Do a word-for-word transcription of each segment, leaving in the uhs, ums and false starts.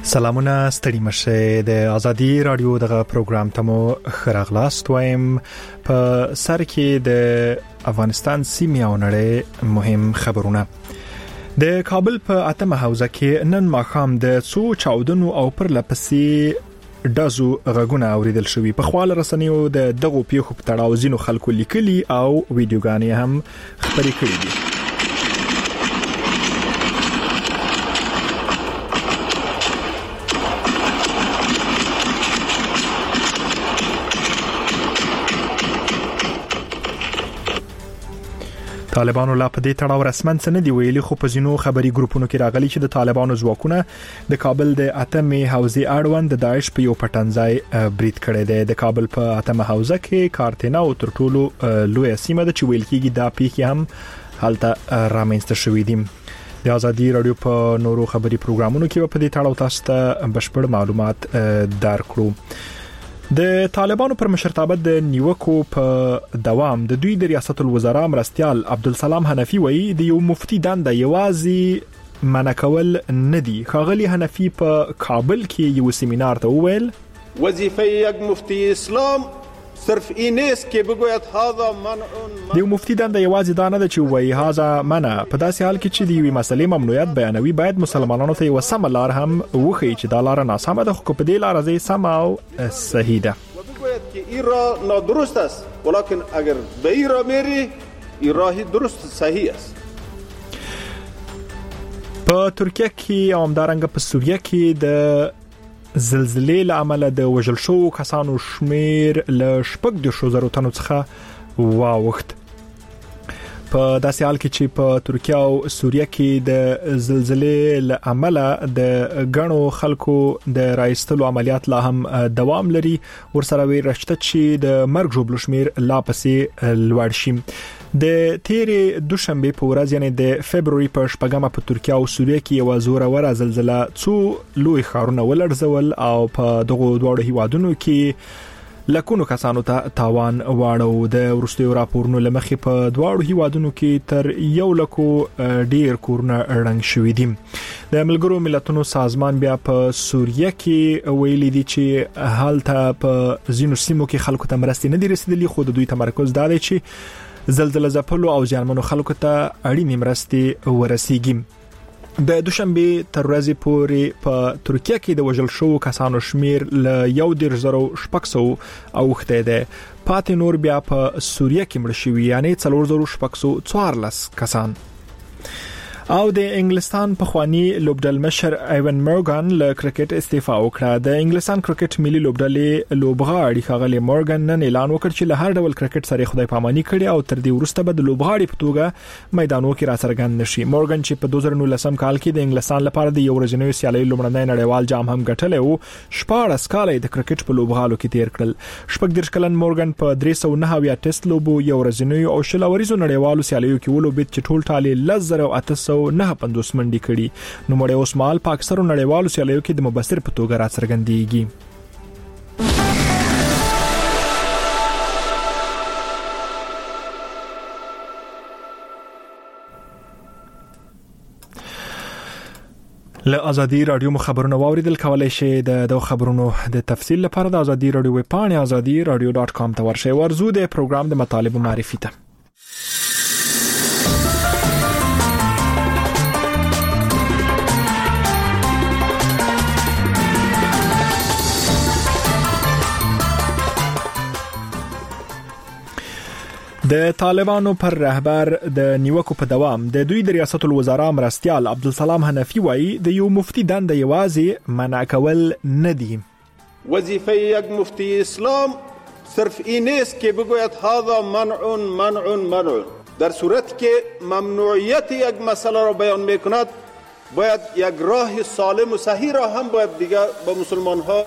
سلامونه ستړي مشه د ازادي رادیو دغه پروګرام ته مو خراغلاست وایم په سر کې د افغانستان سیمه او نړۍ مهم خبرونه د کابل په اتمه حوزه کې نن ماخام د څو چاودنو او پر لپسې دازو غږونه اوریدل شوی په خپل رسنیو د دغو پیښو په تړاو ځینو خلکو لیکلي او ویډیوګانې هم خبرې کړې دي. طالبانو لا په دې تړاو رسمن څه نه دی ویلي خو په ځینو خبري ګروپونو کې راغلي چې د طالبانو ځواکونه د کابل د اتمه حوزې اړوند د داعش په یو پټنځای برید کړی دی. د کابل په اتمه حوزه کې کارتینا او ترټولو لوی سیمه د چویل کېږي دا پیښه هم حالته رامنځته شوې دي. د ازادي رادیو په نورو خبري پروګرامونو کې په دې تړاو تاسو ته بشپړ معلومات درکړو. د طالبانو پر مشرتابه د نیوکو په دوام د دوی د ریاست الوزرا مرستيال عبدالسلام حنفي وایي د یو مفتي دنده یوازې منکول ندي. خاغلی حنفي په کابل کې یو سیمینار ته وویل وظیفه یک مفتی اسلام صرف این است که بگوید هذا منع. د مفتی دنده یوازې دا نه ده چې وایي هاذا منع. په داسې حال کې چې د یوې مسلې ممنوعیت بیانوي باید مسلمانانو ته یو سم لار هم وښیي چې دا لار ناسمه ده خو په دې لار ځای سم او صحیح ده. بگوید که این راه نادرست است ولکن اگر به این راه میری این راه درست صحیح است. په ترکیه کې او همدارنګه په سوریه کې د زلزلې له امله د وژل شوو کسانو شمیر له شپږ د شوزرو تنو څخه واوښت. په داسې حال کې چې په ترکیه او سوریه کې د زلزلې له امله د غنو خلکو د راایستلو عملیات لا هم دوام لري ورسره وی رشته چې د مرګ جوړ شمیر لا پسې لوړ شي. د تیرې دوشنبه په ورځ یعنی د فبرवरी په شپږمه په ترکیه او سوریه کې یو زوروره زلزلہ څو لوی ښارونه ولړزول او په دغه دوه هیوادونو کې لکونو کسانو ته تاوان واړو. د ورستیو راپورونو لمخې په دواړو هیوادونو کې تر یو لکو ډیر کورونه رنګ شوې دي. د ملګرو ملتونو سازمان بیا په سوریه کې ویلي دي چې حالت په زینو سیمو کې خلکو ته مرستې نه دي رسیدلې خو د دوی تمرکز دا دی چې زلزلہ ځپلو او ځانمنو خلکو ته اړینې مرستې ورسیږي. د دوشنبه تر ورځې پورې په ترکیه کې د وژل شوو کسانو شمیر ل یو ډیر زرو شپږ سو اوخته ده. پاتې نور بیا په سوریه کې مړ شوي یعنی څلور زرو شپږ سو څوارلس کسان. او د انګلستان په خواني لوبډل مشر ایون مورګان له کرکټ استعفا وکړه. د انګلستان کرکټ ملي لوبډلې لوبغاړي خاغلی مورګان نن اعلان وکړ چې له هر ډول کرکټ سره خدای پاماني کړي او تر دې وروسته به د لوبغاړي په توګه میدانونو کې راڅرګند نشي. مورګان چې په دوه زره نولسم کال کې د انګلستان لپاره د یو ورځنیو سیالۍ لومړنی نړیوال جام هم ګټلی وو شپاړس کال د کرکټ په لوبغالو کې تیر کړل. شپږ دېرش کلن مورګان په درې سوه نهه اویا ټیسټ لوبو یو ورځنیو او شل اوریزو نړیوالو سیالیو کې ولوبېد چې ټول ټالې لس زره اته سوه نه پنځوس منډي کړي. نو مړ اوس مال په اکثرو نړیوالو سیالیو کې د مبصر په توګه راڅرګندېږي. له ازادي رادیو خبرونه واوریدل کولای شئ د دغه خبرونو د تفصیل لپاره د ازادي رادیو ویب پاڼه ازادي رادیو ډاټ کام ته ورشئ. ورزو د پروګرام د مطالب معرفي ته د طالبانو پر رهبر د نیوکو په دوام د دوی د ریاست الوزرا مرستيال عبدالسلام حنفي وایي د یو مفتي دنده یوازې منع کول نه دي. وظیفه یک مفتی اسلام صرف این است که بگوید هذا منع منع منع. در صورتی که ممنوعیت یک مسئله را بیان میکند باید یک راه سالم و صحیح را هم باید دیگه با مسلمان ها.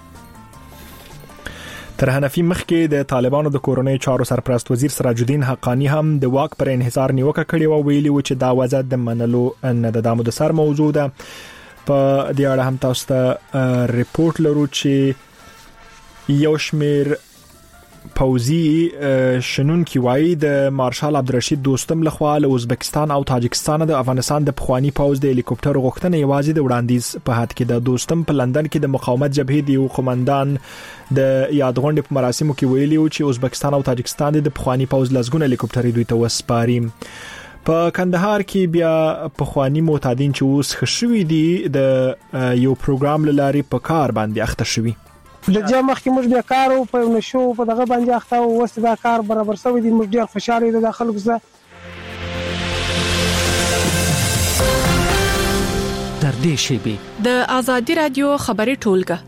تر حنفي مخکې د طالبانو د کورونی چارو سرپرست وزیر سراج الدین حقانی هم د واک پر انحصار نیوکه کړې او ویلي و چې دا وضع د منلو نه د دامو د سر موضوع ده. په دې اړه هم تاسو ته ریپورت لرو چې یو شمیر پوزي شنون کی وای د مارشال عبدالرشید دوستم لخوا له ازبکستان او تاجکستان د افغانستان د پخوانی پوز د هلیکوپټر غوښتنه یوازې د وړاندیز په حد کې د دوستم په لندن کې د مقاومت جبهې دی او قومندان د یادغونډې په مراسمو کې ویلي او چې ازبکستان او تاجکستان د پخوانی پوز لزګونه هلیکوپټر دوی ته وسپاري. په کندهار کې بیا پخوانی معتادین چې اوس خښوي دي د یو پروګرام لاري په کار باندې اخته شوي. د جامخ کې موږ بیا کارو په نشو په دغه باندې اخته او وست دا کار برابر شوی دی. موږ ډیر خوشاله یو د خلکو زه تر دې شی د ازادي رادیو خبري ټولګه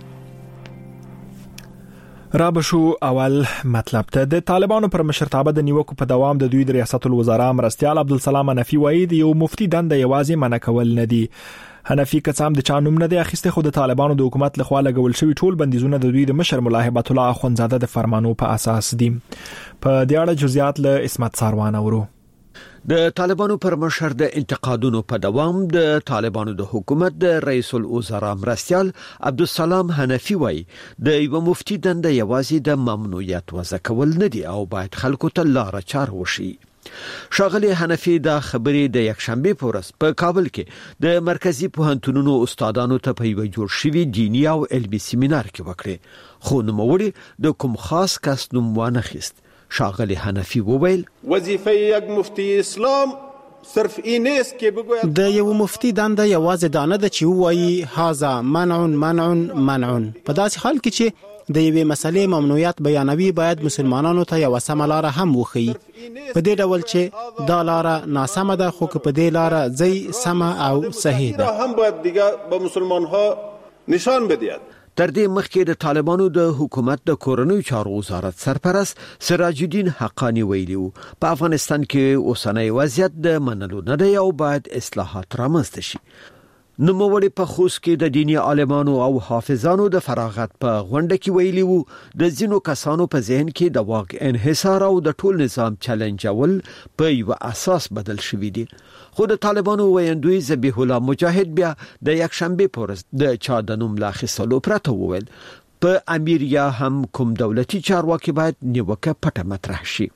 را بشو اول مطلب ته د طالبانو پر مشرتابه د نیوکو په دوام د دوی د ریاست الوزرا مرستیال عبدالسلام حنفي وایي یو مفتی دنده یوازې منع کول نه دي. حنفي کڅام د چانوم نه دی اخیسته خو د طالبانو د حکومت لخوا لګول شوی ټول بندیزونه د دوی د مشر مولا هبت الله اخوندزاده د فرمانو په اساس دي. په دې اړه جزئیات له اسمت ساروان اورو. د طالبانو پر مشر د انتقادونو په دوام د طالبانو د حکومت د رئیس الوزرا مرستیال عبدالسلام حنفي وایي د یو مفتی دنده یوازې د ممنوعیت وضع کول نه دي او باید خلکو ته لار چار وشي. شاغلی حنفي د خبرې د یکشنبه په ورځ په کابل کې د مرکزی پوهنتونونو استادانو ته په یو جوړ شوی دینی او علمي سیمینار کې وکړي خو نوموړي د کوم خاص کس نوم وانه خست. شاغلی حنفي وویل وظیفه یک مفتی اسلام صرف این است که بگوید د یو مفتی دنده یوازې دانه د چې وایي هاذا منع منع منع. په داسې حال کې چې د یوې مسلې ممنوعیت بیانوي باید مسلمانانو ته یو سم لار هم وخی. په دې ډول چې دا لار ناسمه ده خو په دې لار ځي سم او صحیح ده هم باید دیگه به مسلمان ها نشان بدهد. تر دې مخکې د طالبانو د حکومت د کورنیو چارو وزارت سرپرست سراج الدین حقانی ویلي په افغانستان کې اوسنۍ وضعیت د منلو نه دی او باید اصلاحات رامنځته شي. نوموړي په خوست کې د دیني عالمانو او حافظانو د فراغت په غونډه کې ویلي وو د ځینو کسانو په ذهن کې د واک انحصار او د ټول نظام چیلنجول په یو اساس بدل شوی دی. خو د طالبانو ویندوی ذبیح الله مجاهد بیا د یکشنبه په ورځ د چا د نوم لا خصلو پرته وویل په امیر یا هم کوم دولتي چارواکي باید نیوکه پټه مطرح شي.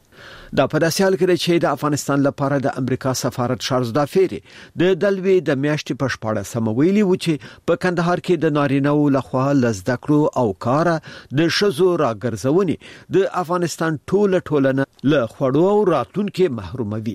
دا په داسې حال کې چې د افغانستان لپاره د امریکا سفارت چارلز دافیری د دلوي د میاشتې په شپاړه سمویلي و چې په کندهار کې د نارینه‌و لخوا لزدکړو او کار د شزو راګرځونې د افغانستان ټوله ټولنه له خوړو او راتلونکو محروموي.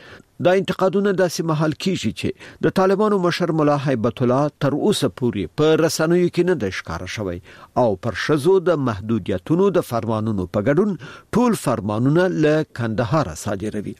دا انتقادونه داسې محل کیږي چې د طالبانو مشر مولا هبت الله تر اوسه پورې په رسنیو کې نه د ښکار شوی او پر شزو د محدودیتونو د فرمانونو په ګډون ټول فرمانونه له کندهار صادروي.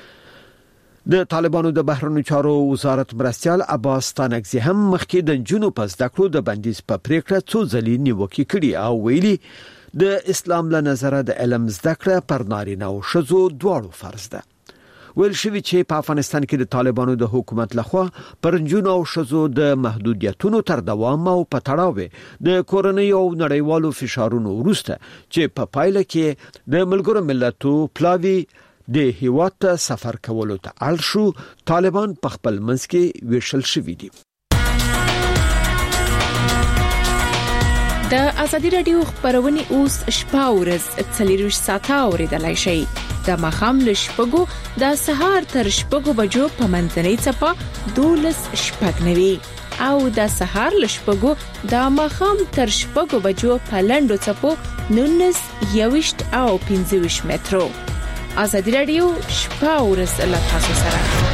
د طالبانو د بهرنیو چارو وزارت مرستیال عباس تانکزی هم مخکې د جنو پس د کړو د بندیز په پریکړه څو ځلې نیوکه کړې او ویلي د اسلام له نظره د علم زده کړه پر نارینه او شزو دواړو فرض ده. ویل شوی چې په افغانستان کې د طالبانو د حکومت لخوا پر جنو او شزو د محدودیتونو تر دوام او په تړاو د کورنۍ او نړیوالو فشارونو وروسته چې په پایله کې د ملګرو ملتو پلاوی د هیواد سفر کولو ته اړ شو. طالبان په خپل منځ کې ویشل شوی دي. د ازادي رادیو خبرونه اوس شپاورز څلور ساعته اوریدلای شي. د مخام لشپګو د سهار تر شپګو بجو په منځنۍ چپا دولس شپګنوي او د سهار لشپګو د مخام تر شپګو بجو په لندو چپو نونس یوشت او پنځوش مترو. ازادي رادیو شپاورز له تاسو سره.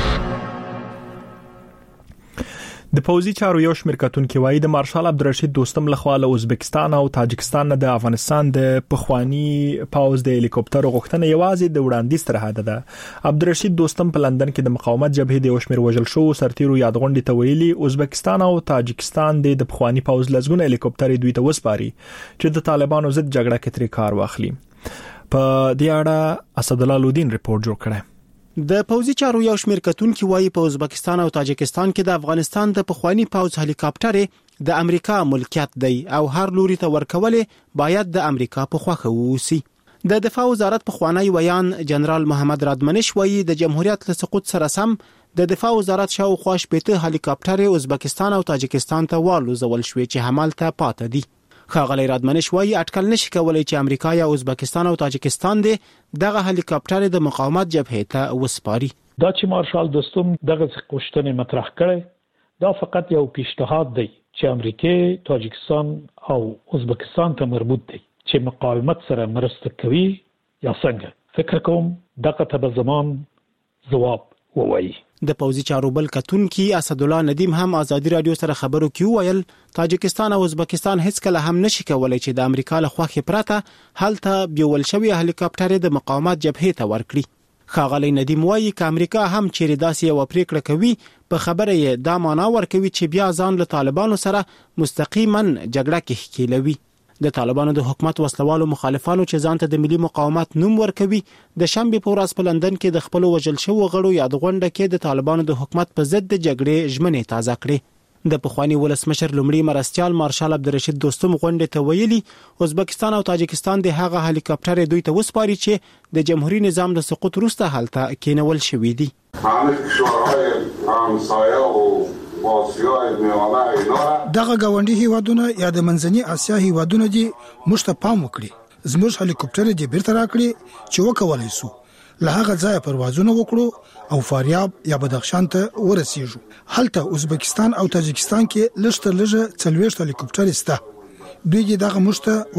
د پوزي چارو یو شمېر کتونکو وایي د مارشال عبدالرشید دوستم لخوا له ازبکستان او تاجکستان نه د افغانستان د پخوانی پاوز د هلیکوپټر غوښتنه یوازې د وړاندیز تر حد ده. عبدالرشید دوستم په لندن کې د مقاومت جبهې د یو شمېر وژل شو سرتیرو یادغونډې ته ویلي ازبکستان او تاجکستان د پخوانی پاوز لزګونه هلیکوپټر دوی ته وسپاري چې د طالبانو ضد جګړه کې تر کار واخلي. په دې اړه اسد الله لودین ریپورت جوړ کړی. د پوزي چارو یو شمېر کتونکو وایي په ازبکستان او تاجکستان کې د افغانستان د پخوانی پاوز هلیکاپټر د امریکا ملکیت دی او هر لوري ته ورکولې باید د امریکا په خوخه ووسی. د دفاع وزارت پخوانی ویان جنرال محمد رادمنش وایي د جمهوریت له سقوط سره سم د دفاع وزارت شاوخوا شپږ هلیکاپټر ازبکستان او تاجکستان ته والو زول شوې چې حمل ته پاتې دي. ښاغلی رادمنش وایي اټکل نشي کولای چې امریکا یا ازبکستان او تاجکستان دې دغه هلیکاپټر د مقاومت جبهې ته وسپاري. دا چې مارشال دوستم دغه غوښتنې مطرح کړي دا فقط یو پیشنهاد دی چې امریکا، تاجکستان او ازبکستان ته مربوط دی چې مقاومت سره مرسته کوي یا څنګه. فکر کوم دغه ته به زمان جواب ووایي. د پوځي چارو بل کتونکي اسدالله ندیم هم ازادي رادیو سره خبرو کې ویل تاجکستان او ازبکستان هیڅ کله هم نشي کولای چې د امریکا له خواخې پراته هلته بیول شوی هلیکاپټر د مقاومت جبهې ته ورکړي. ښاغلی ندیم وایي چې امریکا هم چیرې داسې یو پریکړه کوي په خبره یې دا معنا ورکوي چې بیا ځان له طالبانو سره مستقیما جګړه کې ښکیلوي. د طالبانو د حکومت وسلوالو مخالفانو چې ځان ته د ملي مقاومت نوم ورکوي د شنبه په ورځ په لندن کې د خپل وژل شوو غړو یاد غونډه کې د طالبانو د حکومت په ضد د جګړې ژمنې تازه کړې. د پخوانی ولسمشر لومړي مرستيال مارشال عبدالرشید دوستم غونډه ته ویلي ازبکستان او تاجکستان د هغه هلیکاپټر دوی ته وسپاري چې د جمهوریت نظام د سقوط وروسته حالت کېنول شوې دي. دغه گاونډي هیوادونه یا د منځني اسیا هیوادونه دي مشته پام وکړي زموږ هلیکاپټر دې بیرته راکړي چې وکولای سو له هغه ځای پروازونه وکړو او فاریاب یا بدخشان ته ورسېږو. هلته ازبکستان او تاجکستان کې لږ لږه څلوېښت هلیکاپټر سته دوی دې دغه مشته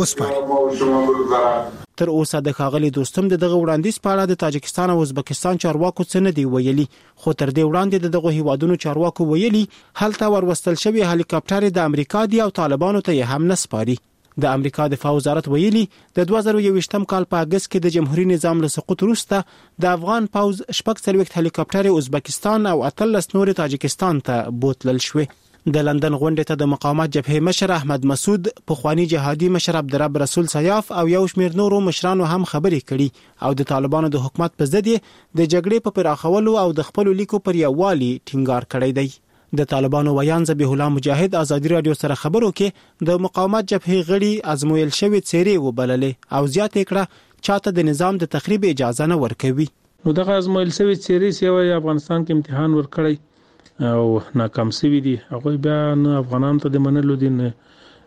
وسپاري. تر اوسه د ښاغلي دوستم دغه وړاندیز په اړه د تاجکستان او ازبکستان چارواکو څه نه دی ویلي، خو تر دې وړاندې د دغه هیوادونو چارواکو ویلي هلته وروستل شوی هلیکاپټر د امریکا دی او طالبانو ته هم نه سپاري. د امریکا دفاع وزارت ویلي د دوه زره یوویشتم کال په اگست کې د جمهوریت نظام له سقوط وروسته د افغان پوز شپږ څلوېښت هلیکاپټر ازبکستان او اتلس نور تاجکستان ته بوتلل شوې. د لندن غونډې ته د مقاومت جبهې مشر احمد مسعود، پخوانی جهادي مشر عبدالرب رسول سیاف او یو شمېر نورو مشرانو هم خبرې کړي او د طالبانو د حکومت په ضد د جګړې په پراخولو او د خپل لیکو پر یووالي ټینګار کړی دی. د طالبانو ویان ذبیح الله مجاهد ازادي رادیو سره خبرو کې د مقاومت جبهې غړي ازمویل شوی څیرې وبللې او زیاته کړه چاته د نظام د تخریب اجازه نه ورکوي. نو دغه ازمویل شوی څیرې سیوی افغانستان کې امتحان ورکړی او ناکام شوی دي. هغه بیا نه افغانانو ته د منلو دي نه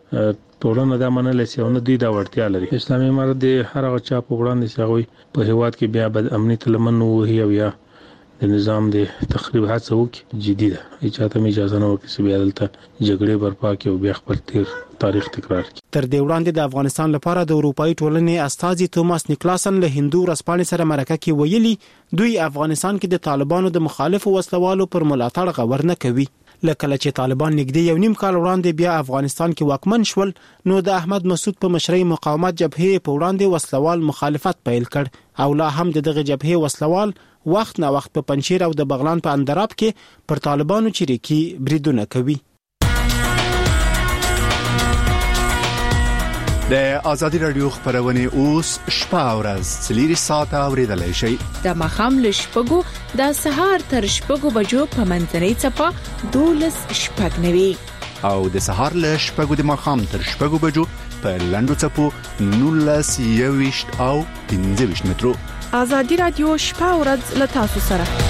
ټولنه دا منل شي او نه دوی دا ورتیا لري. اسلامي امارت د هر هغه چا په وړاندې شغوي په هیواد کې بیا بد امنیت لمن وهي او یا د نظام د تخریب هڅه وکړي جدي ده. هیڅ ته اجازه نه ورکړي چې بیا دلته جګړې برپا کړي او بیا خپل تیر تاریخ تکرار کړي. تر دې وړاندې د افغانستان لپاره د اروپאי ټولنې استاذي توماس نیکلاسن له هندو رسپانې سره مرکه کې ویلي دوی افغانستان کې د طالبانو د مخالفو وسلوالو پر ملاتړ غور نه کوي. لکه چې طالبان نږدې یو نیم کال وړاندې بیا افغانستان کې واکمن شول نو د احمد مسعود په مشرۍ مقاومت جبهې په وړاندې وسلوال مخالفت پیل کړ او لا هم دغه جبهې وسلوال وخت نه وخت په پنجشیر او د بغلان په اندراب کې پر طالبانو چریکي بریدونه کوي. د آزادی رادیو خبرونه اوس شپه او ورځ څلور ساعته اوریدلای شئ. د مخام له شپږو د سهار تر شپږو بجو په منځنۍ چپه دولس شپږ نوي او د سهار له شپږو د مخام تر شپږو بجو په لندو چپو نولس یويشت او پنځه ویشت مترو. آزادی رادیو شپه او ورځ له تاسو سره.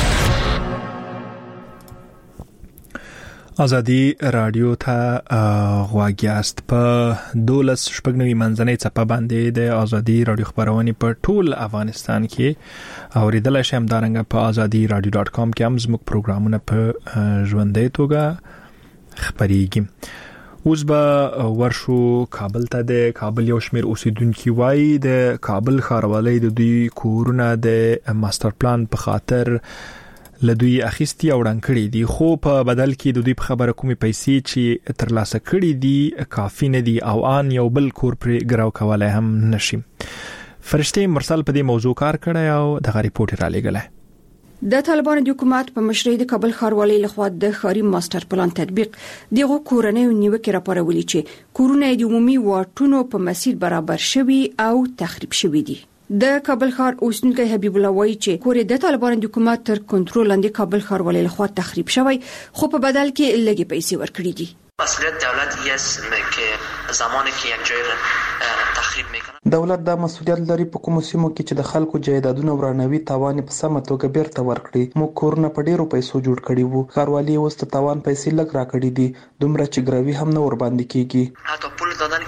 آزادی رادیو ته غواګیاست په دولس شپږنوي منځنۍ چپه باندې د آزادی رادیو خبرونه په ټول افغانستان کې اوریدل شي. هم دارنګ په آزادی رادیو ډاټ کام کې هم زموږ پروګرامونه په ژوندۍ توګه خبريږي. اوس به ورشو کابل ته. د کابل یو شمېر اوسیدونکو وایي د کابل ښاروالۍ د دوی کورونه د ماستر پلان په خاطر لدوی اخیستی او وړاندې کړي دي، خو په بدل کې د دوی په خبره کومې پیسې چې ترلاسه کړي دي کافي نه دي او ان یو بل کور پر ګراو کولای هم نشي. فرشتي مرسل په دې موضوع کار کړی او د ریپورت را لګلای. د طالبانو د حکومت په مشرۍ د کابل ښاروالۍ لخوا د ښاري ماستر پلان تطبیق دغه کورنۍ نیوکه راپورولې چې کورونه د عمومي واټونو په مسیر برابر شوي او تخریب شوي دي. د کابل ښار اوسنیګي حبیب الله وایي چې کور د طالبانو د حکومت تر کنټرول لاندې کابل ښاروالۍ لخوا تخریب شوی خو په بدل کې لږه پیسې ورکړي دي. مسئولیت دولت است که زمانی که یک جای تخریب میکنن. دولت دا مسؤلیت لري په کومو سیمو کې چې د خلکو جایدادونه ورانوي تاوان په سمه توګه بیرته ورکړي. موږ کورونه په ډیرو پیسو جوړ کړي وو، ښاروالي اوس د تاوان پیسې لږ راکړي دي، دومره چې ګروي هم نه ور باندې کیږي. حتی پول دادن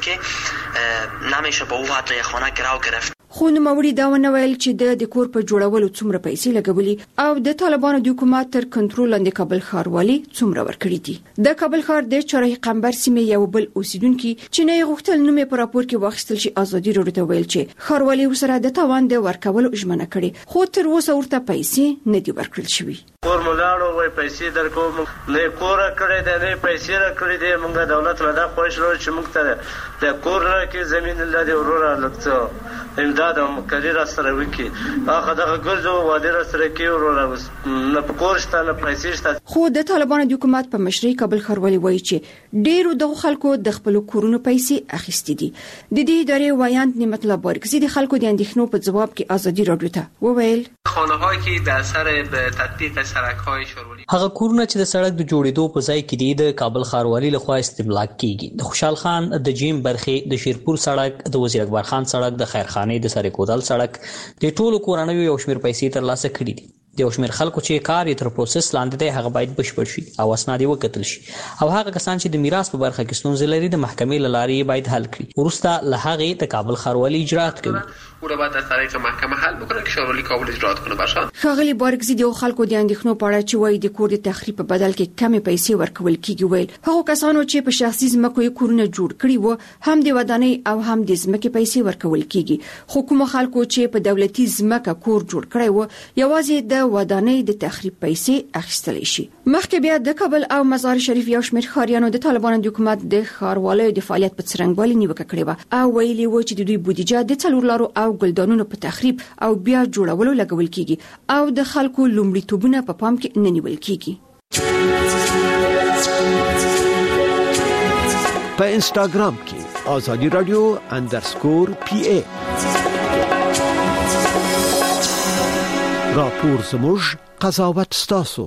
که نمیشه به او حتی یه خانه گرو گرفت. خو نوموړي دا ونه ویل چې د کور په جوړولو څومره پیسې لګولي او د طالبانو د حکومت تر کنټرول لاندې کابل ښاروالي څومره ورکړي دي. د کابل ښار د چرای قمبر سیمې یو بل اوسیدونکو چې نه غوښتل نوم په راپور کې واخیستل شي ازادي راډیو ته ویل چې ښاروالي ورسره د تاوان د ورکولو ژمنه کړې، خو تر اوسه ورته پیسې نه دي ورکړل شوي. کور مولاړو وای پیسې درکوم نه کور کړې ده نه پیسې را کړې ده. موږ دولت له دا خوښ لرو چې موږ ته د کور کې زمين لري ورور لکته امداد او مقرر سره وکي هغه دغه ګرځو وادي سره کې ورور نه پکورشته نه پیسې شته. خو د طالبانو د حکومت په مشرۍ کابل ښاروالي وایي چې ډیرو د خلکو د خپل کورونو پیسې اخیستې دي. د دې ادارې وایاند نعمت الله بارکزي د خلکو د اندېښنو په جواب کې ازادي راډیو ته وویل خانه‌هایی که در اثر به تطبیق سړک‌های شورولی هغه کورونه چې د سړک د جوړېدو په ځای کې دي د کابل ښاروالي لخوا استملاک کیږي. د خوشحال خان د جیم برخې د شیرپور سړک، د وزیر اکبر خان سړک، د خیرخانې د سره کودل سړک د ټولو کورنیو یو شمېر پیسې ترلاسه کړي دي. د یو شمېر خلکو چې کار یې تر پروسس لاندې دی هغه باید بشپړ شي او اسناد یې وکتل شي او هغه کسان چې د میراث په برخه کې ستونزې لري د محکمې له لارې باید حل کړي. وروسته له هغې د کابل ښاروالي اجرات کوي. او را باید از طریق محکمه حل بکنه که شورولی کابل اجرات کنه باشه. ښاغلي بارکزي د خلکو د اندېښنو په اړه چې وایي د کور د تخریب په بدل کې کمې پیسې ورکول کیږي ویل هغه کسانو چې په شخصي ځمکو یې کورونه جوړ کړي وو هم د ودانۍ او هم د ځمکې پیسې ورکول کیږي. خو کوم خلکو چې په دولتي ځمکه کور جوړ کړي وو یوازې د ودانۍ د تخریب پیسې اخیستل شي. مخکې بیا د کابل او مزار شریف یو شمېر ښاریانو د طالبانو د حکومت د ښاروالۍ د فعالیت په څرنګوالي نیوکه کړې وه او ویلي وو چې د دوی بودیجه د څلور لارو او ګلدانونو په تخریب او بیا جوړولو لګول کیږي او د خلکو لومړیتوبونه په پام کې نه نیول کیږي. په انستګرام کې آزادی رادیو انډرسکور پی ای راپور زموږ قضاوت ستاسو.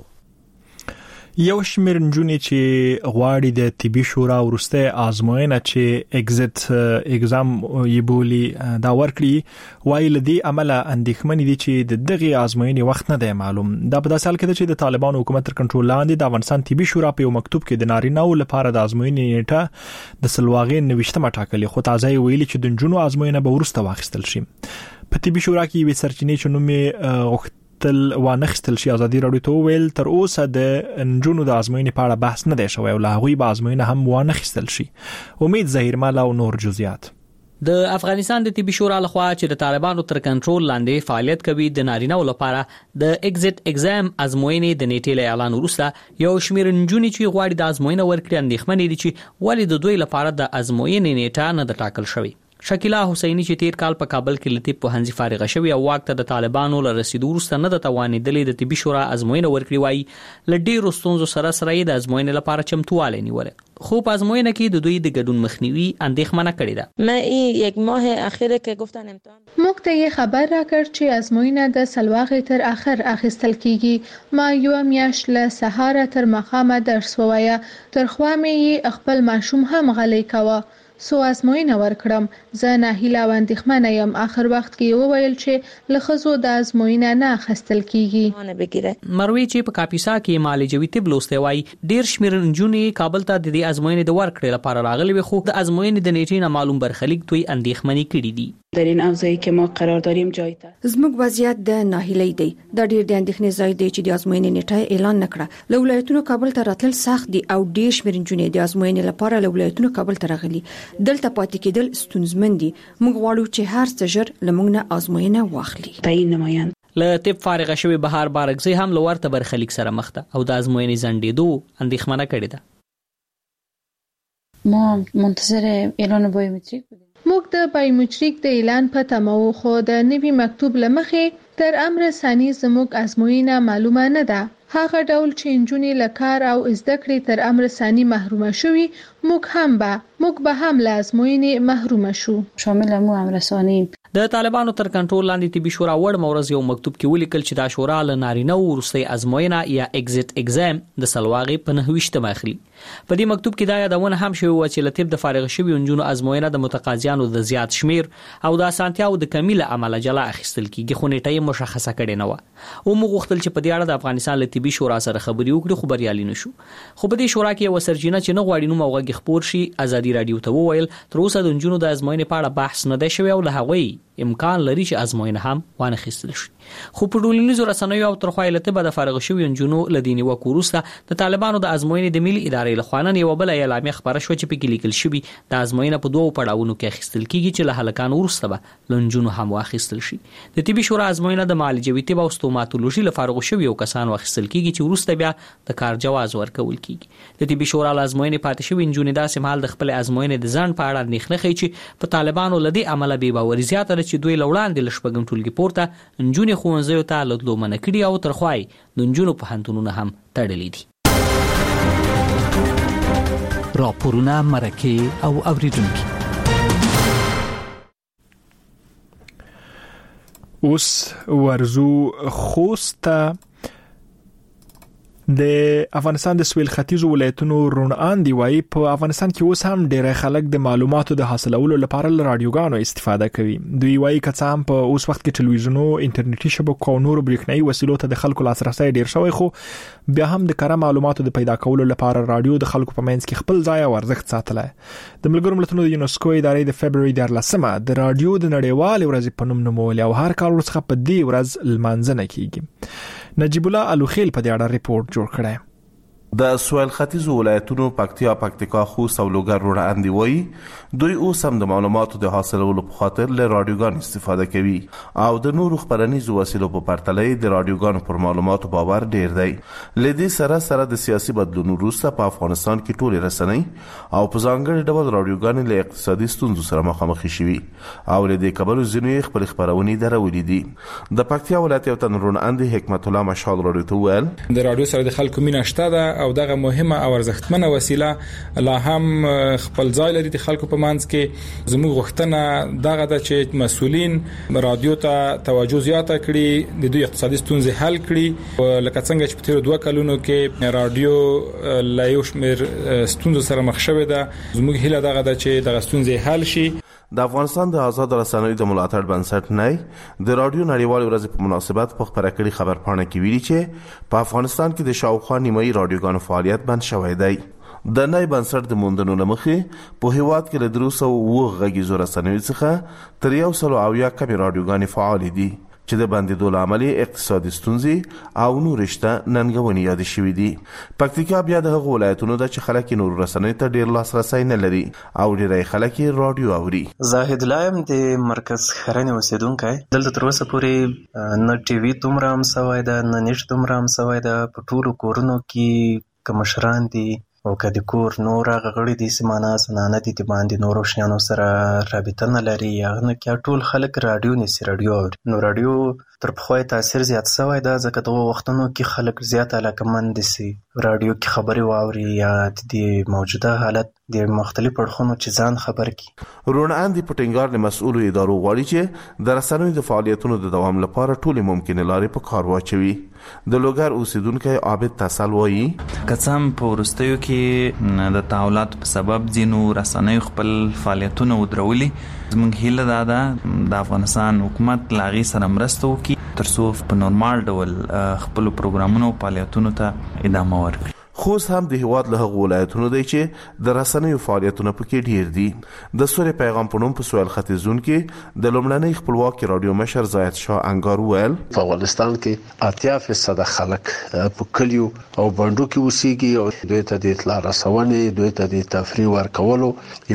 یو شمېر نجونې چې غواړي د طبي شورا ورسته آزموینه چې اگزیت اگزام یې بولی دا ورکړي وایي لدی عمله اندېښمن دي چې د دغه آزموینې وخت نه دی معلوم. دا په داسې حال کې چې د طالبانو حکومت تر کنټرول لاندې د افغانستان طبي شورا په یو مکتوب کې د نارینه‌و لپاره د آزموینې نیټه د سلواغې نوښتمه ټاکلې، خو تازه ویلي چې د نجونو آزموینه به ورسته واخیستل شي. په طبي شورا کې وی سرچینې چې نومې غوښت تل وانخستل شي. ازادي راډیو ته ویل تر اوسه د انجونو د آزموینې په اړه بحث نه دی شوی او لا هغوی به آزموینه هم وانخستل شي. امید ظهیر مال او نور جزئیات. د افغانستان د طبي شورا لخوا چې د طالبانو تر کنټرول لاندې فعالیت کوي د نارینه‌و لپاره د اگزیت اگزام آزموینې د نیټې له اعلان وروسته یو شمېر نجونې چې غواړي د آزموینه ورکړي اندېښمنې دي چې ولې د دوی لپاره د آزموینې نیټه نه ده ټاکل شوې. شکیلا حسینی چې تیر کال په کابل کې لطیف پوهنځي فارغه شوی او وخت د طالبانو له رسیدو وروسته نه د توانېدلې د طبي شورا آزموینه ورکړي وایي ل ډیرو ستونزو سره سره د آزموینې لپاره چمتوالی نیول، خو په آزموینه کې د دوی د ګډون مخنیوي اندېښمنه کړې ده. ما این یک ماه اخیر که گفتن امتحان موږ ته یې خبر راکړ چې آزموینه د سلواغې تر اخر اخیستل کیږي. ما یو میاشت له سهار تر ماښامه درس ووایا، تر خوا مې خپل ماشوم هم غلی کاوه. سو آزموینه ورکړم. زه ناهیله او اندېښمنه یم. آخر وخت کې وویل چې له ښځو د آزموینه نه اخیستل کیږي. مروي چې په کاپیسا کې معالجوي طب لوستی وایي ډیر شمېر نجونې کابل ته د دې آزموینې د ورکړې لپاره راغلي وي، خو د آزموینې د نیټې نه معلوم برخلیک دوی اندېښمنې کړي دي. در این اوضاعی که ما قرار داریم جای ته زموږ وضعیت د ناهیلۍ دی. دا ډیر د اندېښنې ځای دی چې د آزموینې نیټه اعلان نکړه. له ولایتونو کابل ته راتلل سخت دي او ډیر شمېر نجونې د آزموینې لپاره له ولایتونو کابل ته راغلي. دلته پاتې کېدل ستونزمن دي. موږ غواړو چې هر څه ژر لمونږ نه آزموینه واخلي. تعیین نمایند له طب فارغه شوی بهار بارکزی هم لورته برخلیک سره مخ ده او د آزموینې ځنډېدو اندېښمنه کړې ده. ما منتظر اعلان بایومتریک بودیم. موږ د بایومتریک د اعلان په تمه وو، خو د نوي مکتوب لمخې تر امر ثاني زموږ آزموینه معلومه نه ده. هغه ډول چې نجونې له کار او زده کړې تر امر ثاني محرومه شوي موږ هم به موږ به هم له ازموینې محروم شو. شامل مو هم رسانیم. د طالبانو تر کنټرول لاندې طبي شورا وړ مورز یو مکتوب کې ولیکل چې دا شورا له نارینه ورستي ازموینه یا ایگزیټ اگزام د سلواغې په نهويشته مخلي. په دې مکتوب کې دا یادونه هم شوی و چې لطیف د فارغ شوی انجونو ازموینه د متقاضیانو د زیات شمیر او د اسانتیاو د کمیله عمله جلا اخیستل کیږي، خو نیټه مشخصه کړي نه و. او موږ غوښتل چې په دې اړه د افغانستان له طبي شورا سره خبري وکړو، خو بریالي نشو. خو په دې شورا کې یو سرجینه چې نه غواړي نو موغه خبر شي ازادي رادیو ته وویل تر اوسه د انجونو د ازموینې په اړه بحث نه دی شوی او له هغوی امکان لري چې ازموینه هم وانه خېستل شي. خو په ټولنیزو رسنیو او ترخوای لته به د فارغ شوی انجونو لدینی وکوروسته د طالبانو د ازموینې د ملي ادارې له خوانن یو بل اعلامیه خبره شو چې په کې لیکل شوی د ازموینه په دوه پړاوونو کې خېستل کیږي چې له هلکان ورسته به لنجونو هم واخېستل شي. د طبي شورا ازموینه د معالجوي طب او ستوماتولوژي له فارغ شوی او کسان واخېستل کیږي چې ورسته بیا د کار جواز ورکول کیږي. د طبي شورا لازموینه پاتې شوی انجونې داسې مال د خپل ازموینې د ځان په اړه نخنه خي چې په طالبانو لدی عمله بي باور زیاته چې دوی لوړاندې لشپګم ټولګي پورته انجونې خوونځیو ته لدلو منکړي او ترخوای د انجونو په هنتونونه هم تړلې دي. راپورونه مرکه او اوریدونکو. اوس ورزو خوسته د افغانستان د سویل ختیځ ولایتونو رونان دی وای په افغانستان کې اوس هم ډېر خلک د معلوماتو د حاصلولو لپاره له رادیوګانو استفاده کوي. دوی وای کڅ هم په اوس وخت کې ټلویزیونو، انټرنیټي شبکو او نورو برېښنایي وسیلو ته د خلکو لاسرسي ډېر شوی، خو بیا هم د کره معلوماتو د پیدا کولو لپاره رادیو د خلکو په منځ کې خپل ځای او ارزښت ساتلی. د ملګرو ملتونو د یونسکو ادارې د فبرवरी د لسمه د رادیو د نړیوال ورځ په نوم نومول او هر کال ورڅخه په دې ورځ لمانځنه کیږي. نجیب الله الوخیل په دې اړه ریپورت جوړ کړی. د سویل ختیځ ولایتونو پکتیا، پکتیکا، خوست او لوګر رونان دی وای دوی اوس هم د معلوماتو د حاصلولو په خاطر له رادیوګان استفاده کوي او د نورو خبرنیزو وسیلو په پرتله د رادیوګانو پر معلوماتو باور ډیر دی. لدې سره سره د سیاسي بدلون وروسته په افغانستان کې ټول رسنۍ او په ځانګړي ډول رادیوګان له اقتصادي ستونزو سره مخامخ شوي او لدې کبلو ځینې خپل خبرونه درولې دي. د پکتیا ولایت یو تن رونان دی حکمت الله مشال رادیو ته ویل د رادیو سره د خلکو مینه شته ده او دغه مهمه او ارزښتمنه وسیله لا هم خپل ځای لري د خلکو په منځ کې. زموږ غوښتنه دغه ده چې مسؤلین رادیو ته توجه زیاته کړي، د دوی اقتصادي ستونزې حل کړي. لکه څنګه چې په تیر دوه کلونو کې رادیو لا یو شمېر ستونزو سره مخ شوې ده، زموږ هیله دغه ده چې دغه ستونزې حل شي. د افغانستان د آزاد رسنیو د ملاتړ بنسټ نه د رادیو نړیوال ورځ په مناسبت په خبره کړي خبرپاڼه کې ویلي چې په افغانستان کې د شاوخوا نیمایي رادیوګانو فعالیت بند شوی دی. د نای بنسټ د موندنو لمخې په هیواد کې له دروسو و غږیزو رسنیو څخه تر یو سلو او یا کمې رادیوګانې فعال دي چې د بندیدو لامل اقتصادي ستونزې او نور رشته ننګونې یاد شوې دي. پکتیکا بیا د هغو ولایتونو ده چې خلک نور رسنیو ته ډیر لاسرسی نه لري او ډیری خلک رادیو اوري. زاهد لایم د مرکز خرنې اوسیدونکی دلته تر اوسه پورې نه ټي وي دومره هم سوی ده نه نېټ دومره هم سوی ده. په ټولو کورونو کې که مشران دي او که د کور نور هغه غړي دي سیمانه زنانه دي د باندې نور روشنیانو سره رابطه نه لري یا نه کې ټول خلک رادیو نیسي رادیو اوري. نو رادیو تر پخوا تاثیر زیات شوی دا ځکه دغه وختونو کې خلک زیات علاقمند دي رادیو کې خبري واوري یا د موجوده حالت د مختلف اړخونو چې ځان خبر کی. رونان دی پټنګار له مسؤل ادارو غواړي چې د رسنیو د فعالیتونو د دوام لپاره ټول ممکن لارې په کار واچوي. د لوګر اوسیدونکو عابد تسل وایي کڅم په ورستیو کې د تحولات په سبب ځینو رسنیو خپل فعالیتونه ودرولي. زموږ هیله دا ده د افغانستان حکومت لاغي سره مرسته وکړي ترڅو په نورمال ډول خپل پروګرامونو او فعالیتونو ته ادامه ورکړي. خوست هم د هیواد له هغو ولایتونو دی چې د رسنیو فعالیتونه پکې ډیر دي. د سورې پیغام په نوم په سویل ختیځون کې د لومړنۍ خپلواکي رادیو مشر زاید شاه انګار ویل په افغانستان کې اتیا فیصد خلک په کلیو او بندو کې اوسېږي او دوی ته د اطلاع رسونې، دوی ته د تفریح ورکولو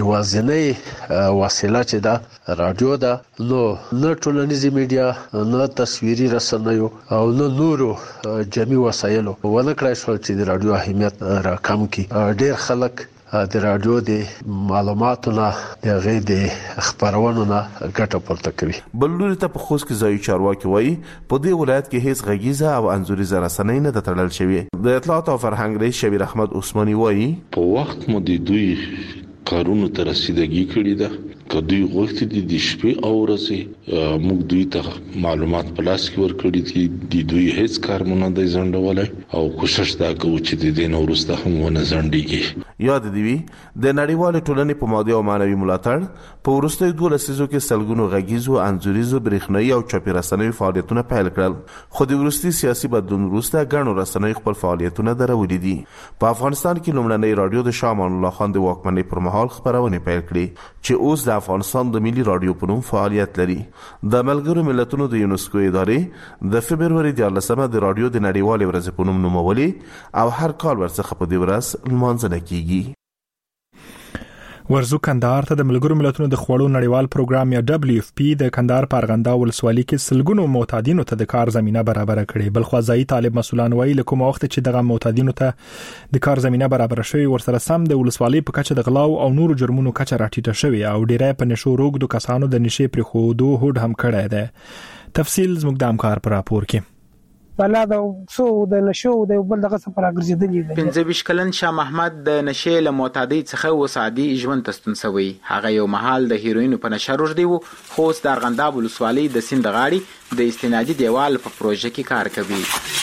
یوازینۍ وسیله چې دا رادیو ده. نو نه ټولنیزي میډیا نه تصویري رسنیو او نه نورو جمعي وسایلو ونه کړای شول چې د رادیو اهمیت راکم کی. ډیر خلک د رادیو د معلوماتو نه د غي د خبرونو نه ګټه پورته کوي. بل لوري ته په خوست کې ځایي چارواکي وایي په دې ولایت کې هیڅ غږیزه او انځوریزه رسنۍ نه تړل شوی. د اطلاعات او فرهنګ رئیس شبیر احمد عثماني وایي په وخت مو د دوی کارونو ته رسیدګي کړې ده. که دوی غوښتي دي د شپې او ورځې موږ دوی ته معلومات په لاس کې ورکړي دي، د دوی هیڅ کار مونږ نه دی ځنډولی او کوشش دا کوو چې د دې نه وروسته هم ونه ځنډېږي. یاد دې وي د نړیوالې ټولنې په مادي او معنوي ملاتړ په وروستیو دوه لسیزو کې سلګونو غږیزو، انځوریزو، برېښنایي او چاپي رسنیو فعالیتونه پیل کړل، خو د وروستي سیاسي بدلون وروسته ګڼو رسنیو خپل فعالیتونه درولي دي. په افغانستان کې لومړنۍ رادیو د شاه امان الله خان د واکمنۍ پر مهال خبرونه پیل کړې چې اوس د افغانستان د ملي رادیو په نوم فعالیت لري. د ملګرو ملتونو د یونسکو ادارې د فبروري دیارلسمه د رادیو د نړیوالې ورځې په نوم نومولې او هر کال ورڅخه په دې ورځ لمانځنه کیږي. ورزو کندهار ته د ملګرو ملتونو د خوړو نړیوال پروګرام یا دبليو اف پی د کندهار په ارغنداو ولسوالۍ کې سلګونو معتادینو ته د کار زمينه برابر کړې. بل خو ځای طالب مسولان وایي له کوم وخت چې دغه معتادینو ته د کار زمينه برابر شوی ورسره سم د ولسوالۍ په کچه د غلاو او نورو جرمونو کچه راټیټه شوی او ډیری په نشو روغ د کسانو د نشي پر خودو هډ هم کړی دی. تفصیل زموږ د همکار پر راپور کې. بلا د سو د نشو د بل دغه څخه راګرځیدلی دی. پنځه ویشت کلن شاه محمد د نشې له معتادی څخه وسادي ژوند تستون سوی. هغه یو محل د هیروین په نشه روج دی وو خو د ارغنداب ولسوالۍ د سیند غاړي د استنادي دیوال په پروژه کې کار کوي.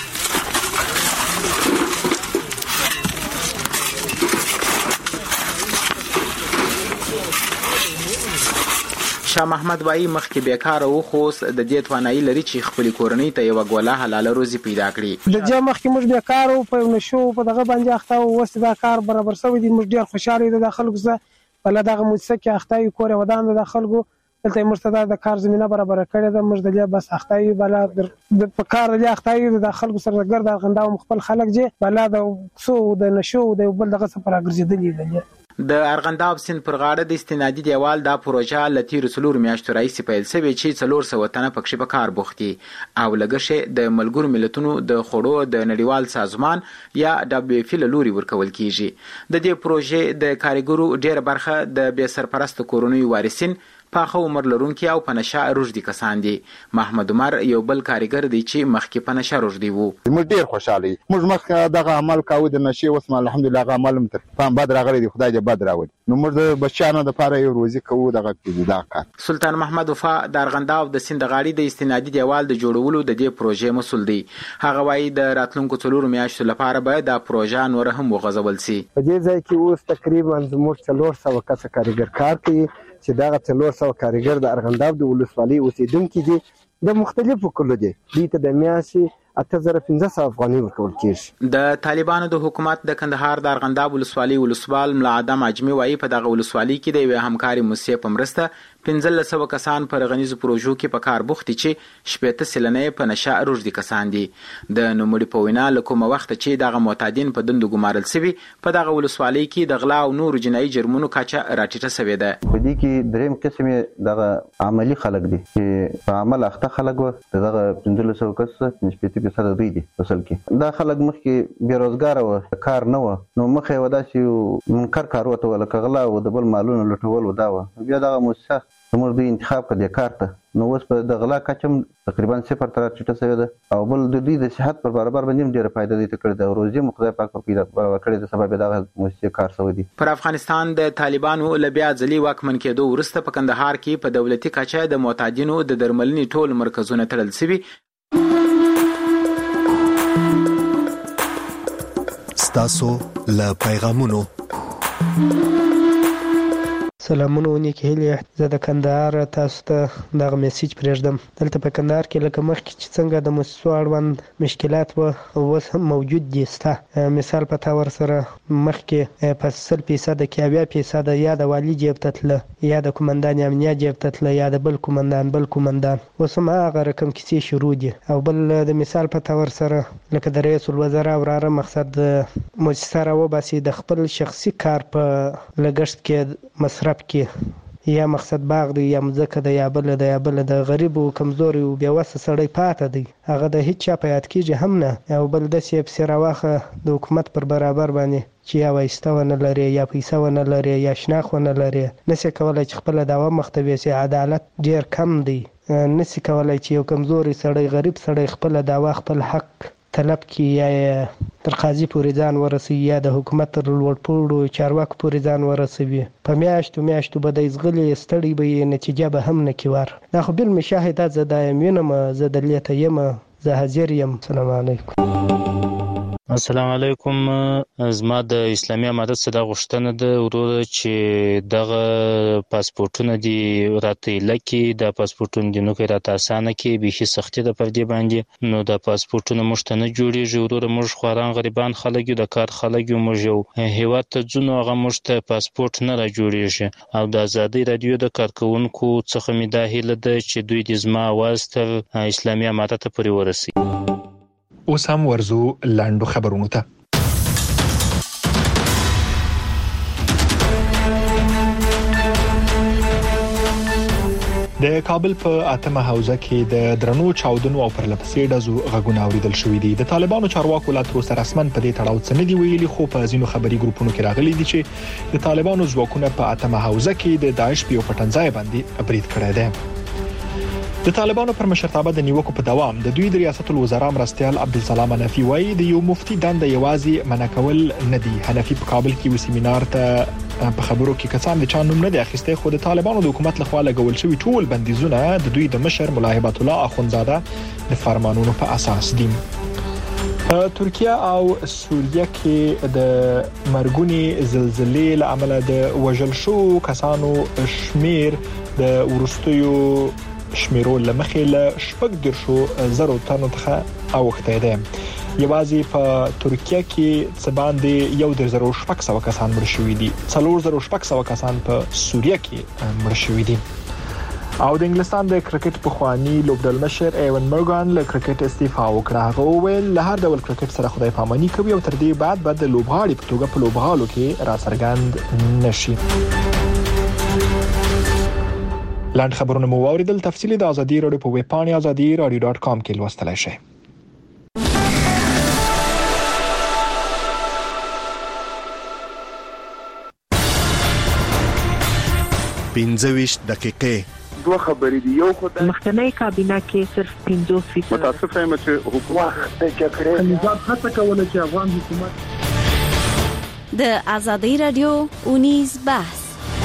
شاه محمد وایي مخکې بیکاره و خو د دې توانایي لري چې خپل کورنۍ ته یو غوله حلاله روزي پیدا کړي. د دې مخکې موږ بیکاره و په نشو په دغه باندې اخته او وس دا کار برابر شوی دی. موږ ډیر خوشاله دي د خلکو زه بل دغه مؤسسه کې اخته کور ودان د خلکو دلته مرتدا د کار زمينه برابر کړې ده. موږ د دې بس اخته بل د په کار لري اخته د خلکو سره ګرد غنداو مخبل خلک جه بل د سو د نشو د بل دغه څخه راګرځیدلی دی. د ارغنداب سیند پر غاړه د استنادي دیوال دا پروژه لتیر څلور میاشتو راځي پیل شوی چې څلور سوه تنه پکې په کار بوختي او لګښه د ملګرو ملتونو د خوړو د نړیوال سازمان یا دبليو اف پی لوري ورکول کیږي. د دې پروژې د کارګرو ډیره برخه د بې سرپرست کورونی وارثین پاخه عمر لرونکي او په نشه روږدي کسان دي. محمد عمر یو بل کارګر دی چې مخکې په نشه روږدي وو. موږ ډیر خوشاله یو. موږ مخکې دغه عمل کاوه د نشه اوس الحمدلله هغه عمل متر پام بد راغلی دی. خدای دې بد راوړي. نو موږ د بچیانو د لپاره یو روزي کوو دغه دا کار. سلطان محمد وفا د ارغنداب د سیند غاړي د استنادي دیوال د جوړولو د دې پروژې مسول دی. هغه وایي د راتلونکو څلور میاشتو لپاره باید دا پروژه نور هم وغځول شي. په دې ځای کې اوس تقریبا زموږ څلور سوه کس کارګر کار کوي چې دا څلور سوه کارګر د ارغنداب د ولسوالۍ اوسیدونکي دي د مختلفو کلو دي. دوی ته د میاشتې اته زره پنځه سوه افغانۍ ورکول کېږي. د طالبانو د حکومت د کندهار د ارغنداب ولسوالۍ ولسوال ملا ادم اجمي وایي په دغه ولسوالۍ کې د یوې همکاري موسسې په مرسته پنځلس سوه کسان په غنیزو پروژو کې په کار بوخت چې شپږ سلنه په نشه روږدي کسان دي. د نوموړي په وینا له کومه وخت چې دغه معتادین په دندو ګمارل شوي په دغه ولسوالۍ کې د غلا او نورو جنایي جرمونو کچه راټیټه شوې ده. په دې کې دریم قسم دغه عملی خلک دي چې په عمل اخته خلک و دغه پنځلس سوه کس نسبتي فیصد دوی دي. اصل کې دا خلک مخکې بیروزګار و کار نه و نو مخې ودا چې منکر کار وته ولا کغلا او د بل مالونو لټول و دا و بیا دغه مؤسسه موږ دوی انتخاب کړی کار ته نو اوس په د غلا کچم تقریبا صفر تر ټیټه شوی ده او بل د دوی د صحت پر برابر باندې ډیره فائدہ دي کړی دا روزي مخدای پاک په پیدا کړی د سبب دغه مؤسسه کار شوی دي. پر افغانستان د طالبانو لبیا ځلی واکمن کېدو ورسته په کندهار کې په دولتي کچه د معتادینو د درملنې ټول مرکزونه تړل شوي. ستاسو له پیغامونو سلامونه ونیکې هیلې زه د کندهار تاسو ته دغه میسیج پرېږدم. دلته په کندهار کې لکه مخکې چې څنګه د مؤسسو اړوند مشکلات و اوس هم موجود دي سته. مثال په تور سره مخکې په سل فیصده کې اویا فیصده یا د والي جیب ته تله یا د قومندان امنیه جیب ته تله یا د بل قومندان بل قومندان اوس هم هغه رقم کیسې شروع دي. او بل د مثال په تور سره لکه د رئیس الوزرا وراره مقصد مؤسسه راوباسي د خپل شخصي کار په لګښت کې مصرف کې یا مقصد باغ دی یا مځکه دی یا بل دی یا بل د غریب او کمزوري او بې وسه سړی پاتې دی هغه د هیڅ چا په یاد کېږي هم نه. او بل داسې افسر واخه د حکومت پر برابر باندې چې یا وایسته ونه لري یا پیسې ونه لري یا شناخت ونه لري نشي کولای چې خپل دعوا مخته سي. عدالت ډیر کم دی، نشي کولای چې یو کمزوري سړی غریب سړی خپل دعوا خپل حق طلب کی یا تر قاضي پورې ځان ورسي یا د حکومت تر لوړپوړو چارواکو پورې ځان ورسوي. په میاشتو میاشتو به د ازغلي ستړي به نتیجه به هم نکوار. دا خو بل مشاهدات زه دایم ینم، زه دلیته یم، زه حاضر یم. السلام علیکم. السلام علیکم. زما د اسلامي امارت څخه د غوښتنه ده ورور چې دغه پاسپورتونه دي راته لکه د پاسپورتونو د نو کې راته اسانه کې به سختي د پر دې باندې نو د پاسپورتونو مشته نه جوړیږي. ورور موږ خواران غریبان خلک د کار خلک موږ یو هیواد ته ځو هغه مشته پاسپورت نه را جوړیږي او د ازادي رادیو د کارکونکو څخه مې دا هیله ده چې دوی د زما आवाज تر اسلامي امارت پورې ورسي. اوس هم ورزو لاندو خبرونو ته. د کابل په اتمه حوزه کې د درنو چاودنو او پرلپسې ډزو غږونه اوریدل شوې دي. د طالبانو چارواکو لا تر اوسه رسمن په دې تړاو څه نه دی ویلي، خو په ځینو خبري ګروپونو کې راغلي دي چې د طالبانو ځواکونه په اتمه حوزه کې د داعش په پټنځای باندې برید کړی دی. د طالبانو پر مشرتابه د نیوکو په دوام د دوی د ریاست الوزرا مرستيال عبدالسلام حنفي وایي د یو مفتي دنده یوازې منکول نه دی. حنفي په کابل کې و سیمینار ته په خبرو کې کسان د چانوم نه دی اخیسته، خو د طالبانو د حکومت لخوا لګول شوی ټول بندیزونه د دوی د مشر مولا هبت الله اخونزاده د فرمانونو په اساس دي. په ترکیه او سوریه کې د مرګونی زلزلې له امله د وژل شو کسانو شمیر د ورستیو شمیرو لمخې له شپږ درشو زرو تنو څخه اوخته ده. یوازې په ترکیه کې څه باندې یو در زرو شپږ سو کسان مړ شوي دي، څلور زرو شپږ سو کسان په سوریه کې مړ شوي دي. او د انګلستان د کرکټ پخوانی لوبډل مشر ایون مورګان له کرکټ استعفا وکړه. هغه وویل له هر ډول کرکټ سره خدای پاماني کوي او تر دې بعد بعد د لوبغاړي په توګه په لوبغالو کې را څرګند نشي. لاند خبرونه مو اوریدل. تفصیلی د ازادي رادیو په ویب پاڼه ازادي رادیو ډاټ کام کې لوستلای شئ. پنځه دقیقې دوه خبرې دي. یو خو د مخکنی کابینه کې صرف پنځوس فیصد متاسف یم چې حکومت د جګړې نظام هڅه کوله چې افغان حکومت د ازادي رادیو اونیز بحث.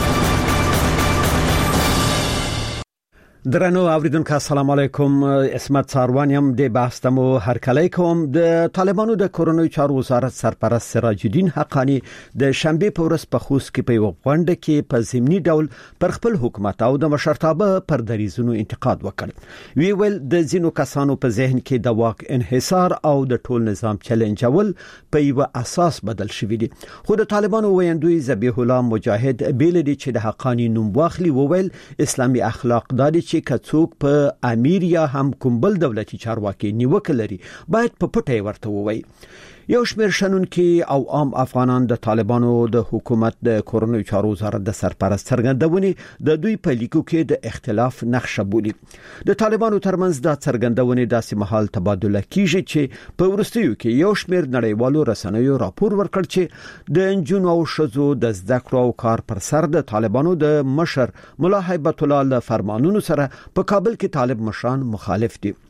درنو اوریدونکو السلام علیکم. اسمت ساروان یم د بحث تمو هر کله کوم. د طالبانو د کورونوي چارو وزارت سرپرست سراج الدین حقانی د شنبه په ورځ په خوست کې په یو غونډه کې په ضمني ډول پر خپل حکومت او د مشرتابه پر دریزونو انتقاد وکړ. وی ویل د زینو کسانو په ذهن کې د واک انحصار او د ټول نظام چیلنجول په یو اساس بدل شوی دی. خو د طالبانو ویندوی ذبیح الله مجاهد بیل دي چې د حقانی نوم واخلي وویل اسلامي اخلاق دادي چې کڅوک په امیر یا هم کوم بل دولتي چارواکي نیوکه لري باید په پټه ورته ووي. یو شمېر شنونکي او عام افغانان د طالبانو د حکومت د کورونوي چارو وزارت د سرپرست څرګندونې د دوی په لیکو کې د اختلاف نقشه بولي. د طالبانو ترمنځ د څرګندونې داسې مهال تبادله کیږي چې په ورستیو کې یو شمېر نړیوالو رسنیو راپور ورکړ چې د انجونو او شذو د زده کړو او کار پر سر د طالبانو د مشر مولا هبت الله له فرمانونو سره په کابل کې طالب مشران مخالف دي.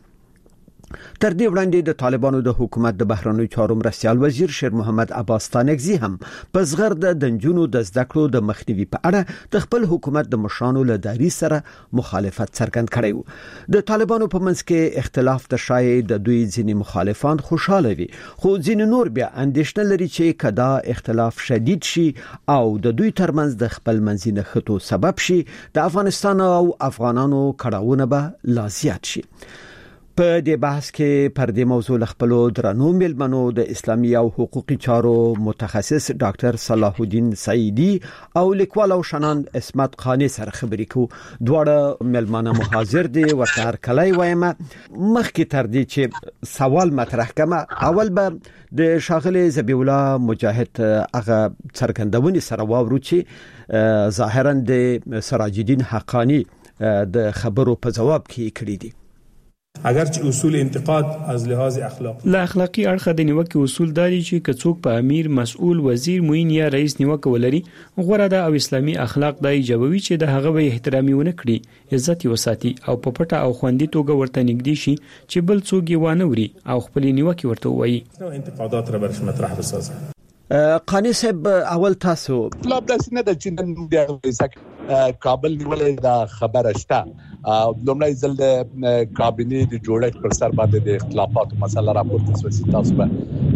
تر دې وړاندې د طالبانو د حکومت د بهرنیو چارو مرستيال وزیر شیر محمد عباس تانکزی هم په زغر د دنجونو د زده کړو د مخنیوي په اړه د خپل حکومت د مشرانو له داري سره مخالفت څرګند کړی و. د طالبانو په منځ کې اختلاف د شای د دوی ځینی مخالفان خوشاله وي، خو ځینی نور بیا اندېښنه لري چې کدا اختلاف شدید شي او د دوی ترمنځ د خپل منځي نښتو سبب شي د افغانستان او افغانانو کړهونه به لا زیات شي. په دې بحث کې پر دې موضوع خپل درنو ملمنو د اسلامي او حقوقي چارو متخصص ډاکټر صلاح الدین سعیدی او لیکوال او شنان اسمت خانی سره خبرې کوو. دواړه ملمنه محاضر دي ورته هر کله وایم. مخکې تر دې چې سوال مطرح کما اول به د شاغله ذبیح الله مجاهد هغه څرګندونې سره واورو چې ظاهرا د سراج الدین حقانی د خبرو په جواب کې کړی دي. اگرچه اصول انتقاد از لحاظ اخلاق لا اخلاقی اړخ د نیوکه اصول داري چې کڅوک په امیر مسؤل وزیر موین یا رئیس نیوکه ولري غوړه د او اسلامي اخلاق د ایجابوي چې د هغه به احترامي ونه کړي عزت وساتي او په پټه او خوندي توګه ورته نږدې شي چې بل څوک یې وانه وري او خپل نیوکه ورته وایي. انتقادات را برش مطرح بسازه. قانی صاحب اول تاسو لا بس نه د چین د کابل نیولې دا خبره شته لومړی ځل د کابینې د جوړښت پر سر باندې د اختلافاتو مسله راپورته شوې تاسو به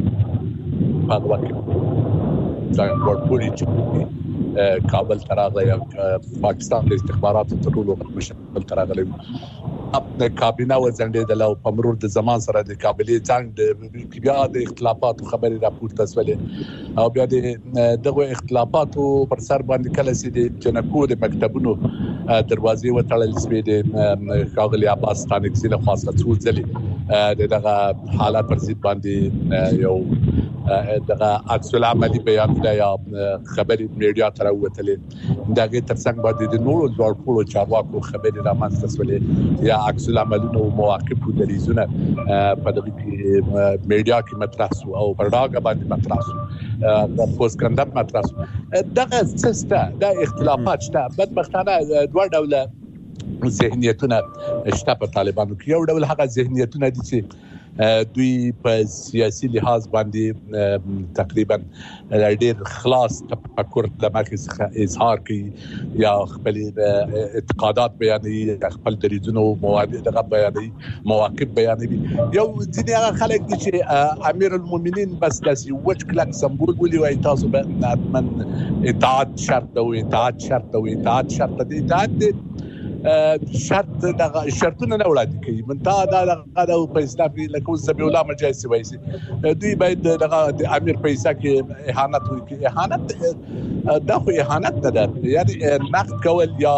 په هغه وخت دا ورپوري چې کابل تراغلی پاکستان د استخباراتو تر ټولو مشکل تراغلی د کابینه وزنده د په مرور د زمان سره د کابلې څنګه د بیا د اختلافاتو خبرې راپورته شولې او بیا د دغه اختلافاتو پر سر باندې کله چې د جنکو د مکتبونو دروازې وټړل شوې د ښاغلي عباس ستانکزي له خاصه څو ځلې دغه حالات پر ضد باندې یو دغه عکس العملي بیان دی یا خبرې میډیا تر وته دغه ترڅنګ باندې د نورو ځوړپوړو چارواکو خبرې را مانځته شولې یا عکس العملونو مواقف او دلیلونه په دغه میډیا کې مطرح شو او پر داګه باندې مطرح شو د پوسټ مطرح شو دغه سیستم د اختلافات شته بدبختانه دوه ډوله ذهنیتونه شته په طالبانو کې یو ډول هغه ذهنیتونه دي چې دوی په سیاسي لحاظ باندې تقریبا ډېر خلاص تفکر د مخې څخه اظهار کوي یا خپل اعتقادات بیانوي خپل دریځونه او مواد دغه بیانوي مواقف بیانوي یو ځینې هغه خلک دي چې امیر المؤمنین بس داسې وچ کلک سمبول ولي وایي تاسو به حتما اطاعت شرط ده او اطاعت شرط ده او اطاعت شرط ده اطاعت شرط دغه شرطونه نه وړاندې کوي منتها دا دغه په اسلام کې لکه سبي الله مجاز وایي دوی باید دغه د امیر پیسې کې اهانت وکړي اهانت دا خو اهانت نه ده یعنی نقد کول یا